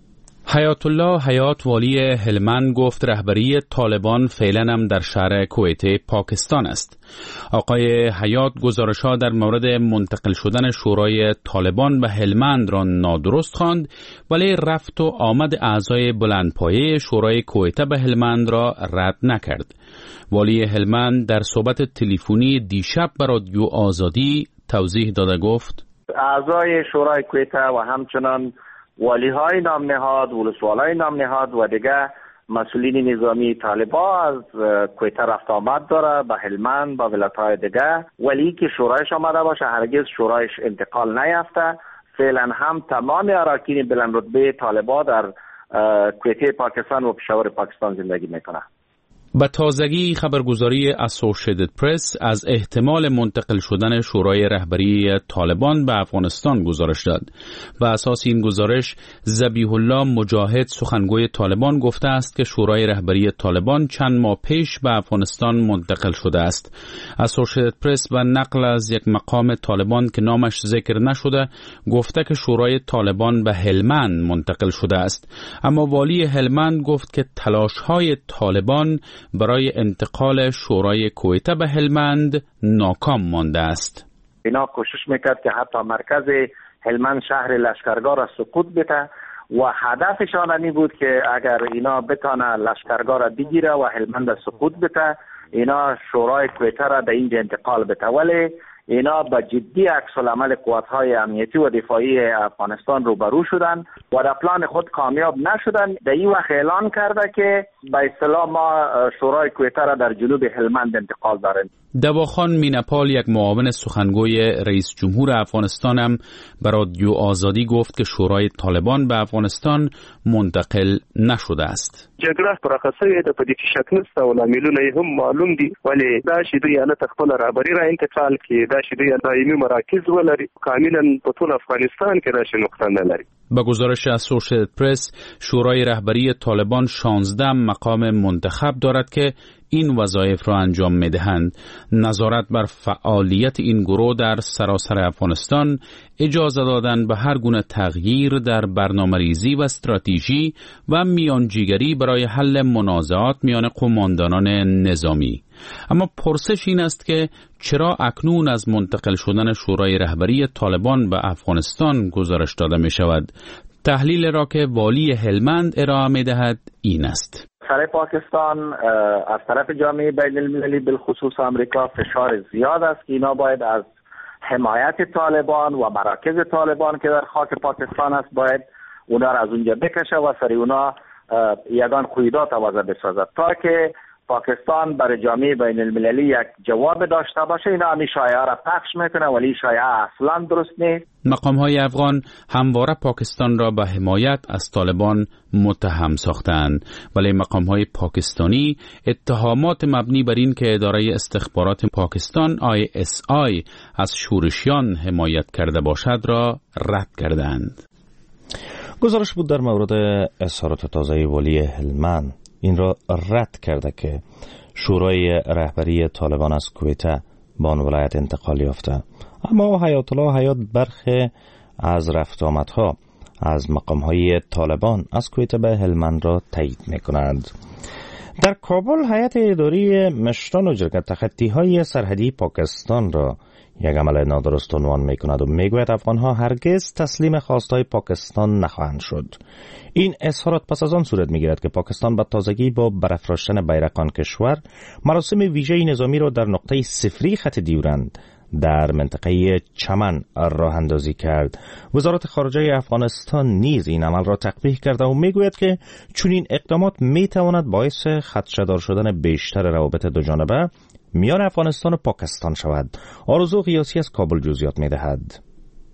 حیات الله حیات والی هلمند گفت رهبری طالبان فعلا هم در شهر کویته پاکستان است. آقای حیات گزارش‌ها در مورد منتقل شدن شورای طالبان به هلمند را نادرست خواند، ولی رفت و آمد اعضای بلندپایه شورای کویته به هلمند را رد نکرد. والی هلمند در صحبت تلفنی دیشب به رادیو آزادی توضیح داده گفت اعضای شورای کویته و همچنان والی های نام نهاد، ولسوالای نام نهاد و دیگه مسئولین نظامی طالبان از کویته رفت آمد داره به هلمند، به ولایت‌های دیگه. ولی که شورایش آمده باشه هرگز شورایش انتقال نیافته. فعلا هم تمام اراکین بلند رتبه طالبان در کویته پاکستان و پشاور پاکستان زندگی میکنه. به تازگی خبرگزاری اسوسییتد پرس از احتمال منتقل شدن شورای رهبری طالبان به افغانستان گزارش داد. بر اساس این گزارش ذبیح الله مجاهد سخنگوی طالبان گفته است که شورای رهبری طالبان چند ماه پیش به افغانستان منتقل شده است. اسوسییتد پرس به نقل از یک مقام طالبان که نامش ذکر نشده گفته که شورای طالبان به هلمند منتقل شده است. اما والی هلمند گفت که تلاش‌های طالبان برای انتقال شورای کویته به هلمند ناکام مانده است. اینا کوشش میکرد که حتی مرکز هلمند شهر لشکرگاه را سقوط بده و هدفشان این بود که اگر اینا بتانه لشکرگاه را بگیره و هلمند را سقوط بده، اینا شورای کویته را به اینجا انتقال بده. ولی اینا با جدی عکس‌العمل قوات‌های امنیتی و دفاعی افغانستان روبرو شدن و در پلان خود کامیاب نشدن. در این وقت اعلان کرده که به اصطلاح ما شورای کویته را در جنوب هلمند انتقال داریم. دواخان مینپال یک معاون سخنگوی رئیس جمهور افغانستان هم به رادیو آزادی گفت که شورای طالبان به افغانستان منتقل نشده است. جګړه پراخه ده په دې کې شک نشته او لاملونه هم معلوم دي، ولی دا چې دوی نه خپل رهبری را انتقال کړي، دا چې دوی دایمي مراکز ولري کاملا په ټول افغانستان کې دا شی نقطه نه لري. با گزارش اسوسییتد پرس شورای رهبری طالبان 16 مقام منتخب دارد که این وظایف را انجام می‌دهند. نظارت بر فعالیت این گروه در سراسر افغانستان، اجازه دادن به هر گونه تغییر در برنامه‌ریزی و استراتژی و میانجیگری برای حل منازعات میان قماندانان نظامی. اما پرسش این است که چرا اکنون از منتقل شدن شورای رهبری طالبان به افغانستان گزارش داده می شود؟ تحلیل را که والی هلمند ارائه می دهد این است. سر پاکستان از طرف جامعه بین المللی بالخصوص آمریکا فشار زیاد است که اینا باید از حمایت طالبان و مراکز طالبان که در خاک پاکستان است باید اونا را از اونجا بکشه و سر اونا یگان قیودات آوازه بسازد تا که پاکستان برای جامعه بین المللی یک جواب داشته باشه. اینا همین شایعه را پخش میکنه ولی شایعه اصلا درست نیست. مقام های افغان همواره پاکستان را به حمایت از طالبان متهم ساختند، ولی مقام های پاکستانی اتهامات مبنی بر این که اداره استخبارات پاکستان ISI از شورشیان حمایت کرده باشد را رد کردند. گزارش بود در مورد اظهارات تازه والی هلمند. این را رد کرده که شورای رهبری طالبان از کویته به آن ولایت انتقال یافته. اما حیات الله حیات برخی از رفت آمدها از مقام‌های طالبان از کویته به هلمند را تایید می‌کنند. در کابل هیئت اداری مشران و جرگه تخطی‌های سرحدی پاکستان را یک عمل نادرست عنوان می‌کند و می‌گوید افغان‌ها هرگز تسلیم خواست‌های پاکستان نخواهند شد. این اظهارات پس از آن صورت می‌گیرد که پاکستان به تازگی با برافراشتن بیرق آن کشور مراسم ویژه نظامی را در نقطه صفری خط دیورند در منطقه چمن راه اندازی کرد. وزارت خارجه افغانستان نیز این عمل را تقبیح کرده و میگوید که چون این اقدامات میتواند باعث خدشه‌دار شدن بیشتر روابط دو جانبه میان افغانستان و پاکستان شود. آرزو قیاسی از کابل جزئیات میدهد.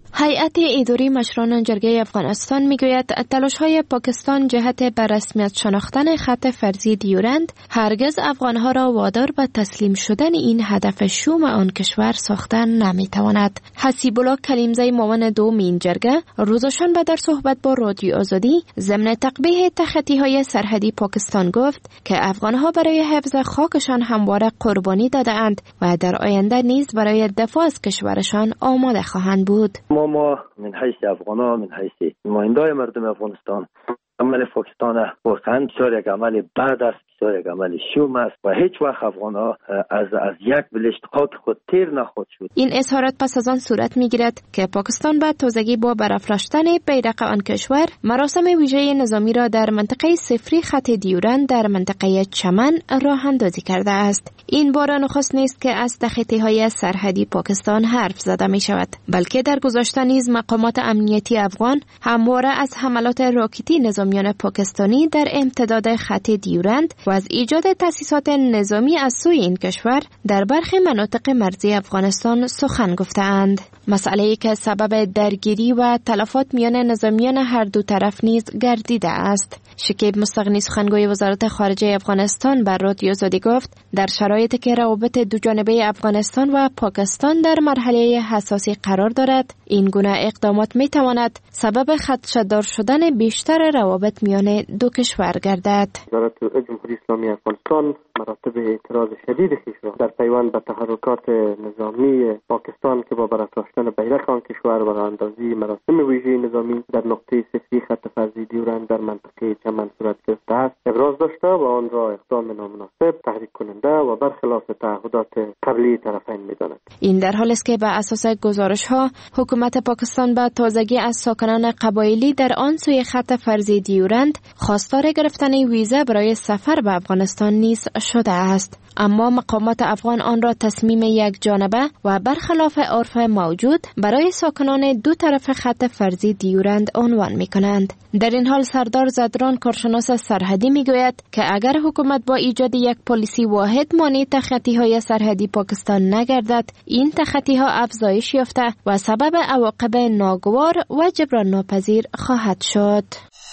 هیئت اداری مشران جرگه افغانستان میگوید تلاش‌های پاکستان جهت به رسمیت شناختن خط فرضی دیورند هرگز افغانها را وادار به تسلیم شدن این هدف شوم آن کشور ساختن نمیتواند. حسیب الله کلیمزی معاون دوم این جرگه روز شنبه در صحبت با رادیو آزادی ضمن تقبیح تخطی‌های سرحدی پاکستان گفت که افغانها برای حفظ خاکشان همواره قربانی داده‌اند و در آینده نیز برای دفاع از کشورشان آماده خواهند بود. ما من حیث افغانا، من حیث نمایندای مردم افغانستان، عمل پاکستان واقعا بسیار یک عمل بد است، بسیار یک عمل شوم است و هیچ وقت افغان‌ها از یک بلشت خاک خود تیر نخواهد شد. این اظهارات پس از آن صورت می‌گیرد که پاکستان به تازگی با برافراشتن بیرق آن کشور مراسم ویژه نظامی را در منطقه صفری خط دیورند در منطقه چمن راه اندازی کرده است. این بار نخست نیست که از تخطی‌های سرحدی پاکستان حرف زده می شود، بلکه در گذشته نیز مقامات امنیتی افغان همواره از حملات راکتی نظامیان پاکستانی در امتداد خط دیورند و از ایجاد تأسیسات نظامی از سوی این کشور در برخی مناطق مرزی افغانستان سخن گفتند. مسئله‌ای که سبب درگیری و تلفات میان نظامیان هر دو طرف نیز گردیده است. شکیب مستغنی سخنگوی وزارت خارجه افغانستان بر رادیو آزادی گفت در شرایطی که روابط دوجانبه افغانستان و پاکستان در مرحله حساسی قرار دارد، این گونه اقدامات میتواند سبب خدشه‌دار شدن بیشتر روابط میان دو کشور گردد. وزارت جمهوری اسلامی افغانستان مراتب اعتراض شدید خویش را در پیوند به تحرکات نظامی پاکستان که با برافراشتن بیرق آن کشور و راهاندازی مراسم ویژه نظامی در نقطه صفری خط فرضی دیورند در منطقه چمن صورت گرفته است ابراز داشته و آن را اقدام نامناسب، تحریک کننده و برخلاف تعهدات قبلی طرفین می‌داند. این در حالی است که بر اساس گزارش‌ها حکومت پاکستان به تازگی از ساکنان قبایلی در آن سوی خط فرضی دیورند خواستار گرفتن ویزا برای سفر به افغانستان نیز شده است، اما مقامات افغان آن را تصمیم یک جانبه و برخلاف عرف موجود برای ساکنان دو طرف خط فرضی دیورند عنوان می‌کنند. در این حال سردار زدران کارشناس سرحدی میگوید که اگر حکومت با ایجاد یک پلیسی واحد مانع تخطی‌های سرحدی پاکستان نگردد، این تخطی‌ها افزایش یافته و سبب عواقب ناگوار و جبران ناپذیر خواهد شد.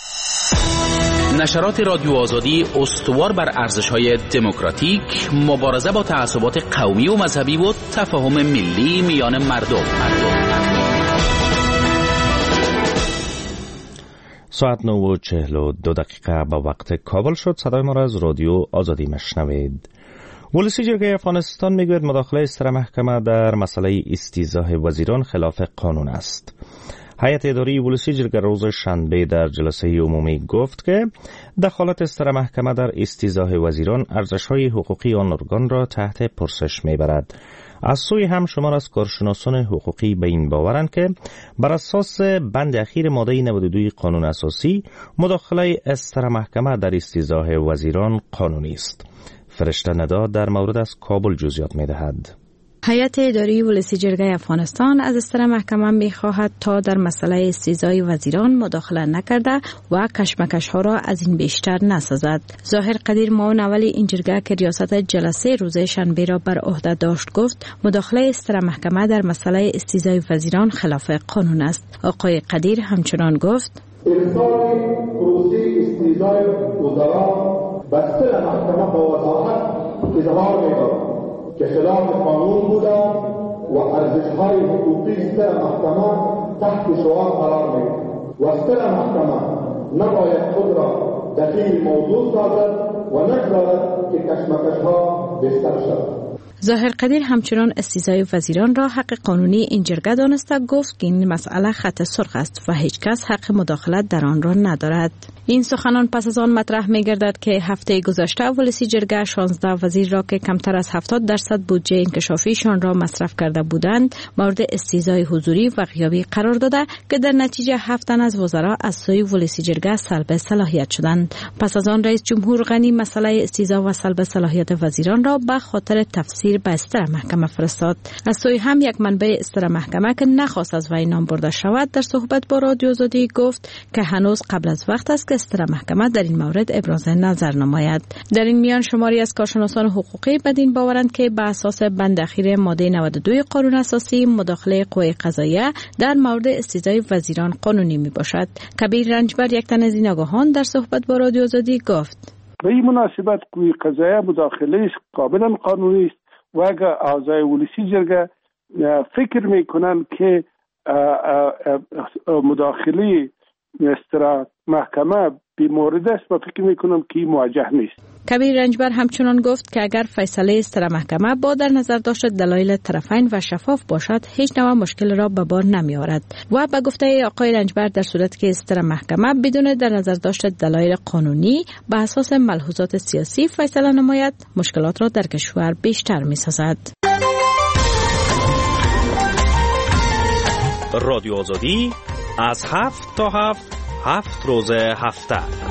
نشرات رادیو آزادی استوار بر ارزش‌های دموکراتیک، مبارزه با تعصبات قومی و مذهبی و تفاهم ملی میان مردم. ساعت 9:42 به وقت کابل شد. صدای ما را از رادیو آزادی مشنوید. ولسی جرگه افغانستان میگوید مداخله ستر محکمه در مسئله استیضاح وزیران خلاف قانون است. هیئت اداری ولسی جرگه روز شنبه در جلسه عمومی گفت که دخالت ستر محکمه در استیضاح وزیران ارزش‌های حقوقی آن ارگان را تحت پرسش میبرد. از سوی هم شمار از کارشناسان حقوقی به این باورند که بر اساس بند اخیر ماده 92 قانون اساسی مداخله ستر محکمه در استیضاح وزیران قانونی است. فرشته ندا در مورد از کابل جزئیات می‌دهد. هیئت اداری ولسی جرگه افغانستان از ستر محکمه می‌خواهد تا در مسئله استیضاح وزیران مداخله نکرده و کشمکش‌ها را از این بیشتر نسازد. ظاهر قدیر معاون اول این جرگه که ریاست جلسه روز شنبه را بر عهده داشت گفت مداخله ستر محکمه در مسئله استیضاح وزیران خلاف قانون است. آقای قدیر همچنان گفت ارسال پروسه استیضاح وزرا به ستر محکمه با وضاحت اظهار می‌کند که خلاف قانون بوده و ارزش‌های حقوقی ستر محکمه تحت سوال قرار می‌گیرد و ستر محکمه نباید خود را دخیل موضوع سازد و نگذارد که کشمکش‌ها بیشتر شود. ظاهر قدیر همچنان استیضاح وزیران را حق قانونی این جرگه دانسته گفت که این مسئله خط سرخ است و هیچ کس حق مداخلت در آن را ندارد. این سخنان پس از آن مطرح می گردد که هفته گذشته ولسی جرگه 16 وزیر را که کمتر از 70% بودجه انکشافیشان را مصرف کرده بودند مورد استیضاح حضوری و غیابی قرار داده که در نتیجه 7 تن از وزرا از سوی ولسی جرگه سلب صلاحیت شدند. پس از آن رئیس جمهور غنی مسئله استیضاح و سلب صلاحیت وزیران را به خاطر تفسیر تصویر به استر محکمه فرستاد. از سوی هم یک منبع استر محکمه که نخواست از وی نام برده شود در صحبت با رادیو آزادی گفت که هنوز قبل از وقت است که استر محکمه در این مورد ابراز نظر نماید. در این میان شماری از کارشناسان حقوقی بدین باورند که به اساس بند اخیر ماده 92 قانون اساسی مداخله قوه قضاییه در مورد استیضای وزیران قانونی می باشد. کبیر رنجبر یک تن از این آگاهان در صحبت با رادیو آزادی گفت به این مناسبت قوه قضاییه مداخله کاملا قانونی است و اگر اعضای ولسی جرگه فکر میکنن که مداخله استرا محکمه بیمورد است و فکر میکنم که موجه نیست. کبیر رنجبر همچنان گفت که اگر فیصله استرا محکمه با در نظر داشت دلایل طرفین و شفاف باشد هیچ نوع مشکل را به بار نمی آورد و به گفته آقای رنجبر در صورت که استرا محکمه بدون در نظر داشت دلایل قانونی به اساس ملحوظات سیاسی فیصله نماید مشکلات را در کشور بیشتر می سازد. رادیو آزادی از 7 تا 7 روز هفته.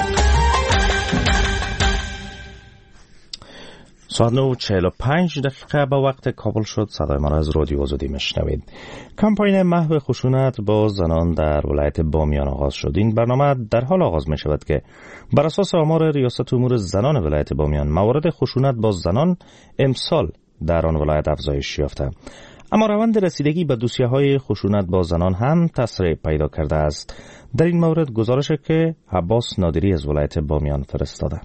ساعت 9:45 به وقت کابل شد. صدای ما را از رادیو آزادی میشنوید. کمپاین محو خشونت با زنان در ولایت بامیان آغاز شد. این برنامه در حال آغاز می شود که بر اساس آمار ریاست امور زنان ولایت بامیان موارد خشونت با زنان امسال در آن ولایت افزایش یافته. اما روند رسیدگی به دوسیه‌های خشونت با زنان هم تسریع پیدا کرده است. در این مورد گزارش که عباس نادری از ولایت بامیان فرستاده.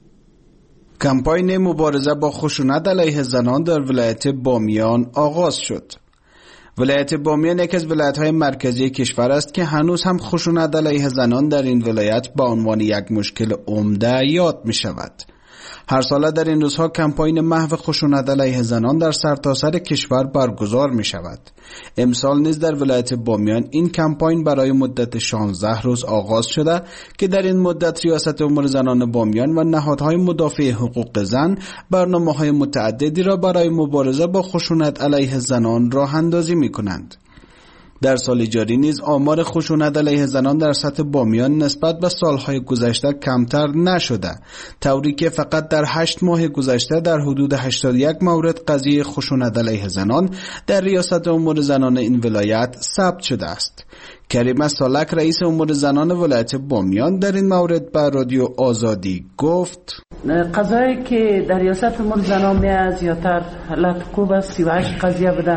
کمپاین مبارزه با خشونت علیه زنان در ولایت بامیان آغاز شد. ولایت بامیان یکی از ولایت‌های مرکزی کشور است که هنوز هم خشونت علیه زنان در این ولایت به عنوان یک مشکل عمده یاد می‌شود. هر ساله در این روزها کمپاین محو خشونت علیه زنان در سرتاسر کشور برگزار می شود. امسال نیز در ولایت بامیان این کمپاین برای مدت 16 روز آغاز شده که در این مدت ریاست امور زنان بامیان و نهادهای مدافع حقوق زن برنامه‌های متعددی را برای مبارزه با خشونت علیه زنان راه اندازی می کنند. در سال جاری نیز آمار خشونت علیه زنان در سطح بامیان نسبت به سالهای گذشته کمتر نشده، طوری که فقط در 8 ماه گذشته در حدود 81 مورد قضیه خشونت علیه زنان در ریاست امور زنان این ولایت ثبت شده است. کریمه سالک رئیس امور زنان ولایت بامیان در این مورد به رادیو آزادی گفت قضایی که در ریاست امور زنان میاد زیادتر لطکوب 38 قضیه بوده،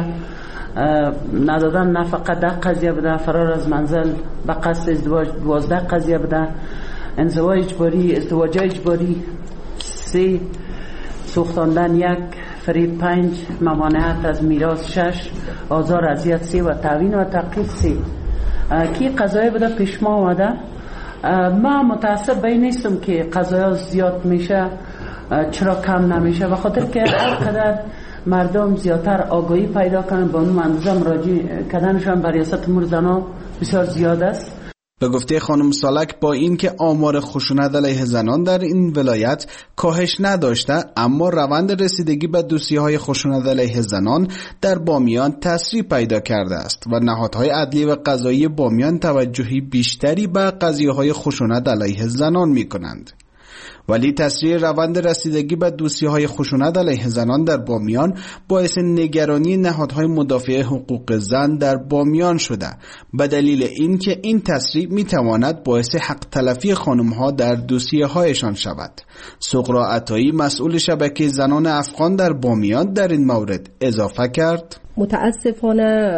ندادن نفقه 10 قضیه بوده، فرار از منزل به قصد ازدواج 12 قضیه بوده، انزوا اجباری، ازدواج اجباری 3، سوختاندن 1، فریب 5، ممانعت از میراث 6، آزار اذیت 3 و تعوین و تعقیب 3 کی قضایه بوده پیش ما آمده. ما متاسف به این نیستم که قضایا زیاد میشه چرا کم نمیشه، به خاطر که هر قدر مردم زیادتر آگاهی پیدا کنن با اون اندازه مراجعه کردنشان به ریاست امور زنان بسیار زیاد است. به گفته خانم سالک با اینکه آمار خشونت علیه زنان در این ولایت کاهش نداشته، اما روند رسیدگی به دوسیه‌های خشونت علیه زنان در بامیان تسریع پیدا کرده است و نهادهای عدلی و قضایی بامیان توجهی بیشتری به قضیه‌های خشونت علیه زنان می‌کنند. ولی تسریع روند رسیدگی به دوسیه‌های خشونت علیه زنان در بامیان باعث نگرانی نهادهای مدافع حقوق زن در بامیان شده، به دلیل اینکه این تسریع میتواند باعث حق تلفی خانم‌ها در دوسیه‌هایشان شود. سغرا عطایی مسئول شبکه زنان افغان در بامیان در این مورد اضافه کرد: متاسفانه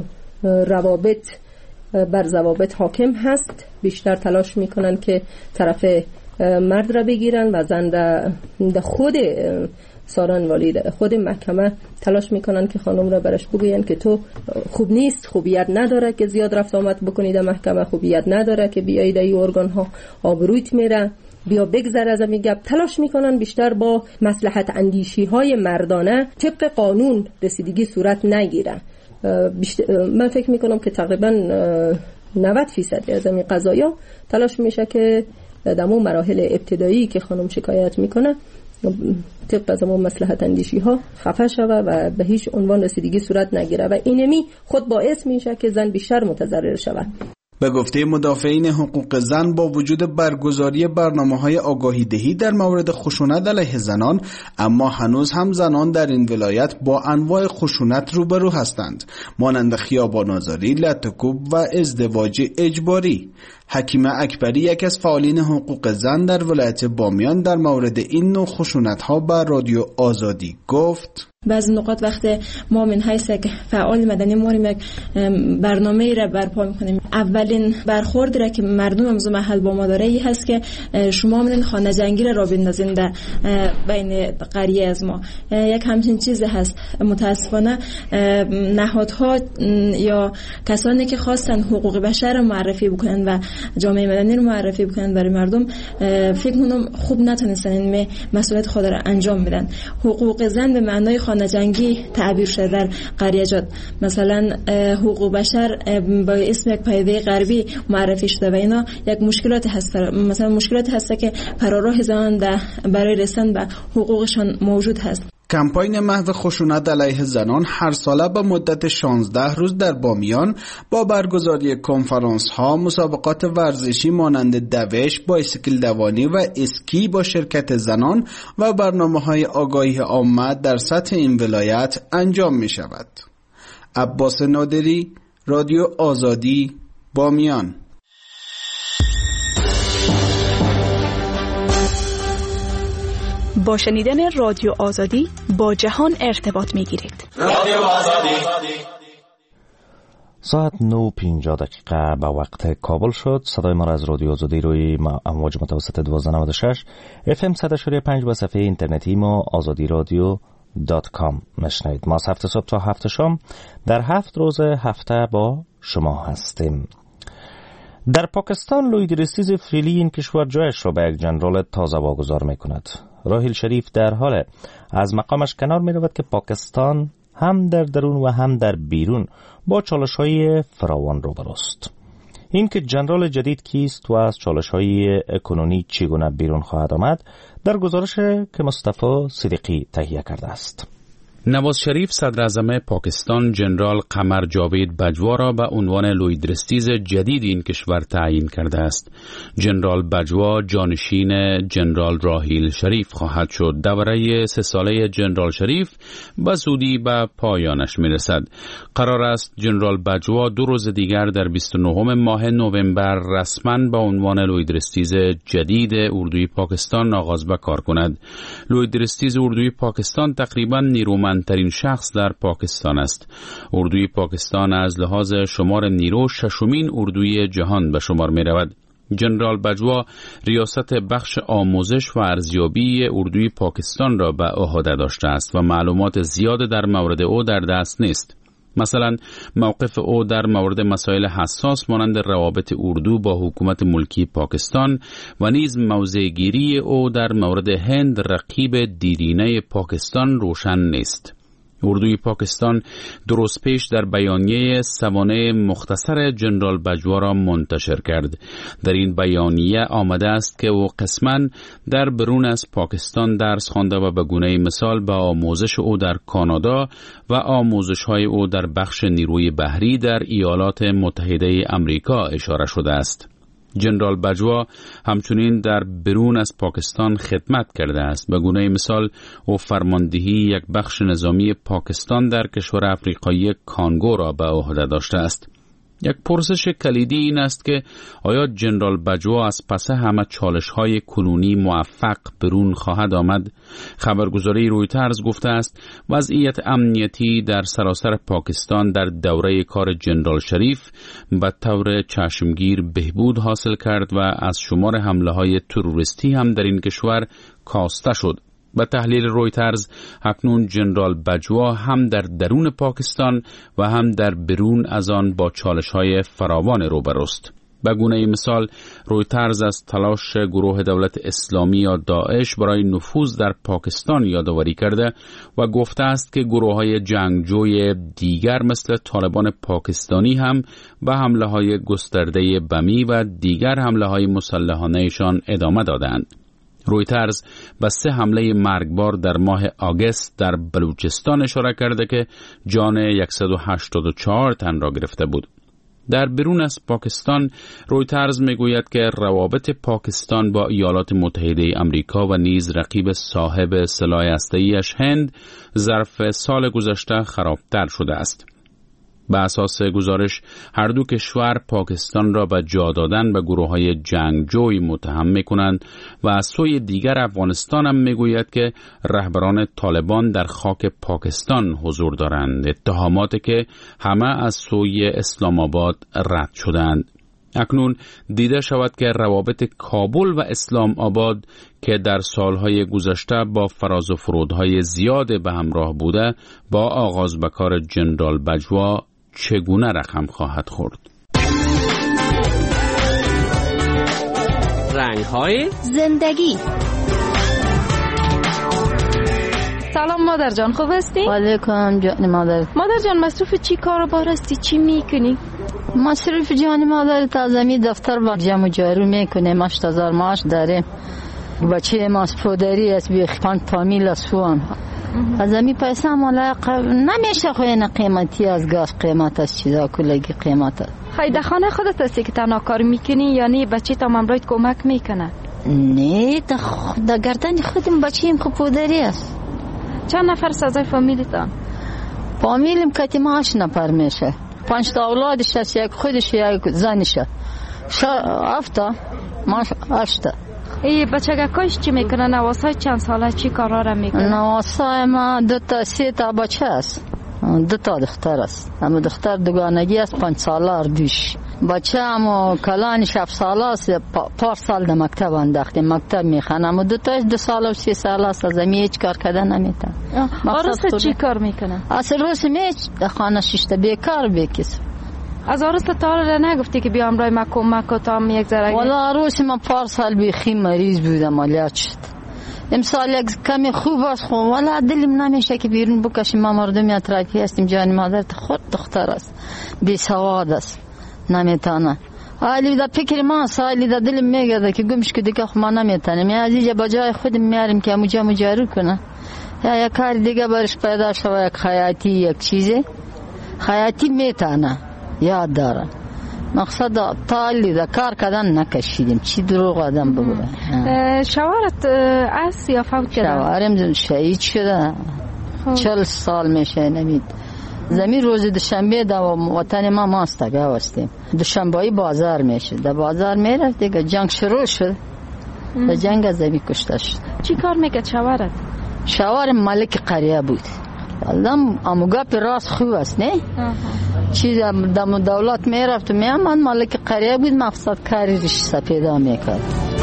روابط بر ضوابط حاکم هست، بیشتر تلاش میکنن که طرف مرد را بگیرن و زن در خود ساران والی خود محکمه تلاش میکنن که خانم را برش بگوین که تو خوب نیست، خوبیت نداره که زیاد رفت آمد بکنی در محکمه، خوبیت نداره که بیایی در این ارگان ها، آبرویت میره، بیا بگذر از این گپ. تلاش میکنن بیشتر با مصلحت اندیشی های مردانه طبق قانون رسیدگی صورت نگیره. من فکر میکنم که تقریبا 90% از این قضایا تلاش میشه که در اون مراحل ابتدایی که خانم شکایت میکنه طبق از اون مصلحت اندیشی ها خفه شوه و به هیچ عنوان رسیدگی صورت نگیره و اینمی خود باعث میشه که زن بیشتر متضرر شود. به گفته مدافعین حقوق زن، با وجود برگزاری برنامه‌های آگاهی دهی در مورد خشونت علیه زنان، اما هنوز هم زنان در این ولایت با انواع خشونت روبرو هستند، مانند خیابان‌آزاری، لط‌وکوب و ازدواج اجباری. حکیمه اکبری، یک از فعالین حقوق زن در ولایت بامیان، در مورد این نوع خشونت‌ها به رادیو آزادی گفت: بعضی نقاط وقت ما من حیث که فعال مدنی موریم یک برنامه را برپا میکنیم، اولین برخورد را که مردم امروز محل با ما داره ای هست که شما منین خانه جنگی را بندازین در بین قریه از ما. یک همچین چیز هست. متاسفانه نهادها یا کسانی که خواستن حقوق بشر را معرفی بکنن و جامعه مدنی رو معرفی بکنن برای مردم، فکر کنم خوب نتونستن این مسئولیت خود را انجام بدن. حقوق زن به معنای خانه جنگی تعبیر شده در قریه‌جات. مثلا حقوق بشر با اسم یک پدیده غربی معرفی شده و اینا یک مشکلات هست. مثلا مشکلات هست که فراراه زنان برای رسیدن به حقوقشان موجود هست. کمپاین محو خشونت علیه زنان هر ساله به مدت 16 روز در بامیان با برگزاری کنفرانس ها، مسابقات ورزشی مانند دوش، بایسکل دوانی و اسکی با شرکت زنان و برنامه‌های آگاهی عامه در سطح این ولایت انجام می شود. عباس نادری، رادیو آزادی، بامیان. با شنیدن رادیو آزادی با جهان ارتباط می‌گیرید. رادیو آزادی. ساعت 9:50 به وقت کابل شد. صدای ما را از رادیو آزادی روی امواج متوسط 1296 FM 100.5 و صفحه اینترنتی ما azadiradyo.com میشنوید. ما از 7 صبح تا 7 شام در 7 روز هفته با شما هستیم. در پاکستان لوید رستیز فریلی این کشور جایش را به یک جنرال تازه واگذار می‌کند. راحیل شریف در حال از مقامش کنار می رود که پاکستان هم در درون و هم در بیرون با چالش‌های فراوان روبروست. این که جنرال جدید کیست و از چالش‌های کنونی چگونه بیرون خواهد آمد در گزارش که مصطفی صدیقی تهیه کرده است. نواز شریف صدر اعظم پاکستان جنرال قمر جاوید بجوا را به عنوان لوید رستیز جدید این کشور تعیین کرده است. جنرال بجوا جانشین جنرال راحیل شریف خواهد شد. دوره 3 ساله جنرال شریف به زودی به پایانش میرسد. قرار است جنرال بجوا 2 روز دیگر در 29 ماه نوامبر رسما به عنوان لوید رستیز جدید اردوی پاکستان آغاز به کار کند. لوید رستیز اردوی پاکستان تقریبا نیرومندترین شخص در پاکستان است. اردوی پاکستان از لحاظ شمار نیرو 6مین اردوی جهان به شمار می رود. جنرال بجوا ریاست بخش آموزش و ارزیابی اردوی پاکستان را به عهده داشته است و معلومات زیاد در مورد او در دست نیست. مثلا موقف او در مورد مسائل حساس مانند روابط اردو با حکومت ملکی پاکستان و نیز موضع‌گیری او در مورد هند رقیب دیرینه پاکستان روشن نیست. اردوی پاکستان درست پیش در بیانیه سوانه مختصر جنرال بجوا را منتشر کرد. در این بیانیه آمده است که او قسماً در برون از پاکستان درس خوانده و به گونه مثال به آموزش او در کانادا و آموزش‌های او در بخش نیروی بحری در ایالات متحده امریکا اشاره شده است. جنرال بجوا همچنین در برون از پاکستان خدمت کرده است. به گونه مثال او فرماندهی یک بخش نظامی پاکستان در کشور افریقایی کانگو را به عهده داشته است. یک پرسش کلیدی این است که آیا جنرال بجوا از پس همه چالش‌های کنونی موفق برون خواهد آمد؟ خبرگزاری رویترز گفته است وضعیت امنیتی در سراسر پاکستان در دوره کار جنرال شریف به طور چشمگیر بهبود حاصل کرد و از شمار حمله‌های تروریستی هم در این کشور کاسته شد. به تحلیل رویترز اکنون جنرال بجوا هم در درون پاکستان و هم در برون از آن با چالش‌های فراوان روبروست. به گونه مثال رویترز از تلاش گروه دولت اسلامی یا داعش برای نفوذ در پاکستان یادآوری کرده و گفته است که گروه‌های جنگجوی دیگر مثل طالبان پاکستانی هم به حمله‌های گسترده بمی و دیگر حمله‌های مسلحانه‌شان ادامه دادند. رویترز به 3 حمله مرگبار در ماه آگوست در بلوچستان اشاره کرده که جان 184 تن را گرفته بود. در بیرون از پاکستان رویترز میگوید که روابط پاکستان با ایالات متحده آمریکا و نیز رقیب صاحب سلاح هسته‌ای‌اش هند ظرف سال گذشته خرابتر شده است. به اساس گزارش هر دو کشور پاکستان را به جا دادن به گروه‌های جنگجوی متهم می‌کنند و از سوی دیگر افغانستان هم می‌گوید که رهبران طالبان در خاک پاکستان حضور دارند، اتهاماتی که همه از سوی اسلام آباد رد شدند. اکنون دیده شود که روابط کابل و اسلام آباد که در سالهای گذشته با فراز و فرودهای زیاد به همراه بوده، با آغاز به کار جنرال بجوا چگونه رقم خواهد خورد؟ رنگ‌های زندگی. سلام مادر جان، خوب هستی؟ علیکم جان مادر. مادر جان مصروف چی کاروبار هستی؟ چی میکنی؟ مصروف جان مادر تازمی دفتر با جمع جارو میکنیم، 8000 معاش داریم. بچه ما پدری است، 5 فامیل است فون. از امی پیسه مالا نمیشه خوین قیمتی از گاز قیمت از چیزا کلگی قیمت است. خیلی خانه خودت هستی که تنها کار میکنی یا نه بچه تا ممرایت کمک میکنه؟ نه در گردن خودم بچه‌ام خوب پدری است. چند نفر سازای فامیلتان؟ فامیلم کتی ما 8 نفر میشه. 5 تا اولادش هست، یک خودش یک زنشه. 7 ما 8. ای بچگکاش چی میکنه؟ نواسای چند ساله چی کارا را میکنه؟ نواسای ما 2 تا 3 تا بچه است، 2 تا دختر است. اما دختر دوگانگی است، 5 ساله اردوش. بچه همو کلانش 7 ساله است، 4 سال در مکتب انداخته، مکتب میخوانه. اما 2 تاش 2 سال و 3 سال است، از امی هیچ کار کردن نمیتن. عروس چی کار میکنه؟ اصل روز میچ در خانه شیشته بیکار بیکس. از عروس تا را نگفتی که بیا امرای ما کمک و تا هم یک ذره؟ والا عروس من 4 سال بیخی مریض بودم، عملیات شد. امسال یک کمی خوب است، خو والا دلم نمیشه که بیرون بکشیم. ما مردم اطرافی هستیم، جان مادر خود دختر است، بی سواد است، نمیتونه. حالی دا فکر ما سالی دا دلم میگرده که گمش که دیگه خو ما نمیتونم، یا عزیزه بجای خودم میاریم که مجا مجارو کنه، یا یک کار دیگه برش پیدا شوه، یک خیاطی یک چیزه خیاطی میتونه یاد داره. مقصد تالی دا کار کردن نکشیدیم، چی دروغ آدم بگوه. شوارت از یا فوت کرده؟ شوارم شهید شده، 40 سال میشه نمید. زمین روز دوشنبه در وطن ما ماستگه هستیم، دوشنبه‌ای بازار میشه، در بازار میرفت دیگه جنگ شروع شد، در جنگ از زمین کشته شد. چی کار میکرد شوارت؟ شوارم مالک قریه بود. الان اموگا پی راست خوب است نه؟ چیز دم دولت میرفت میامد، مالک قریه بود، مقصد کاری ریش سپیدا میکرد.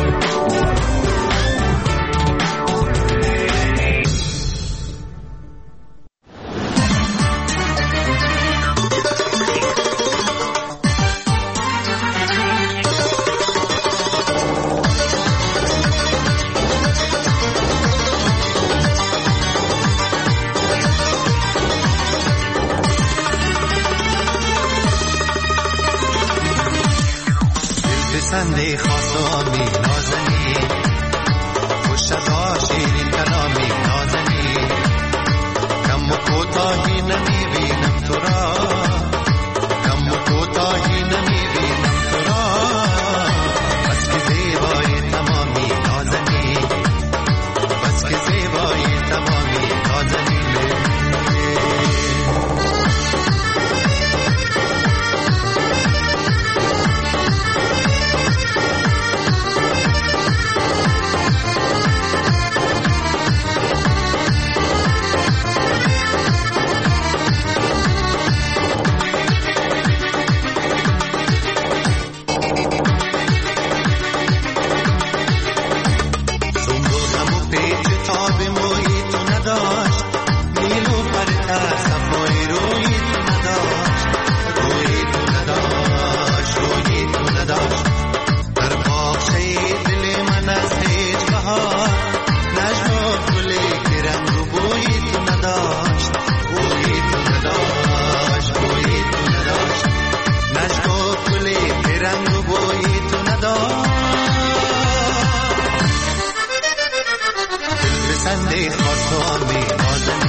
پسندی خاصامی نازنی، خوش از آشیرین کلامی نازنی، کم و کوتاهی نمیبینم تو را، کم و کوتاهی نمیبینم تو را، بس که زیبای تمامی نازنی، بس که زیبای تمامی نازنی.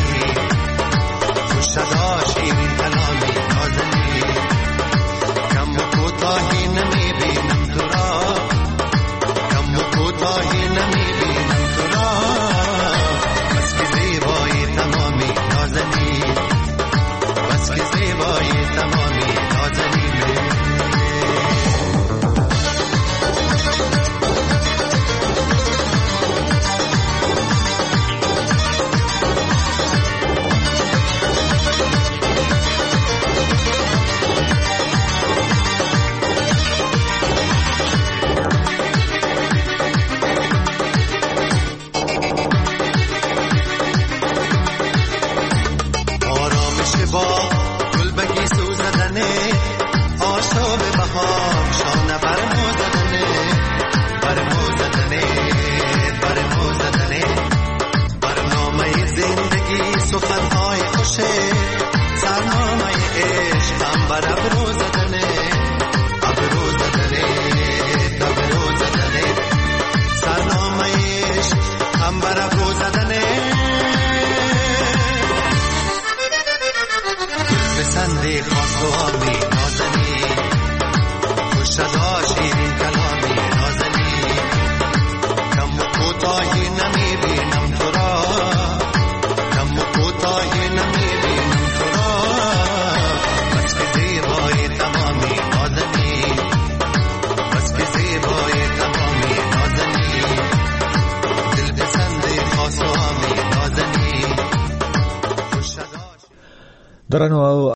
کم آفتاب بهار شانه بر مو زدنه بر مو زدنه بر مو زدنه برنامه زندگی سخنهای خوشه سرنامه عشق هم بر ابرو زدنه ابرو زدنه ابرو زدنه سرنامه عشق هم بر ابرو زدنه بسنده خاص و آمی نازنی خوش صدا شیرین کلامی نازنی کم و کوتاهی نمیبینم تو را کم و کوتاهی نمیبینم تو را بس که زیبای تمامی نازنی بس که زیبای تمامی نازنی دل بسنده خاص و آمی نازنی خوش صدا درنو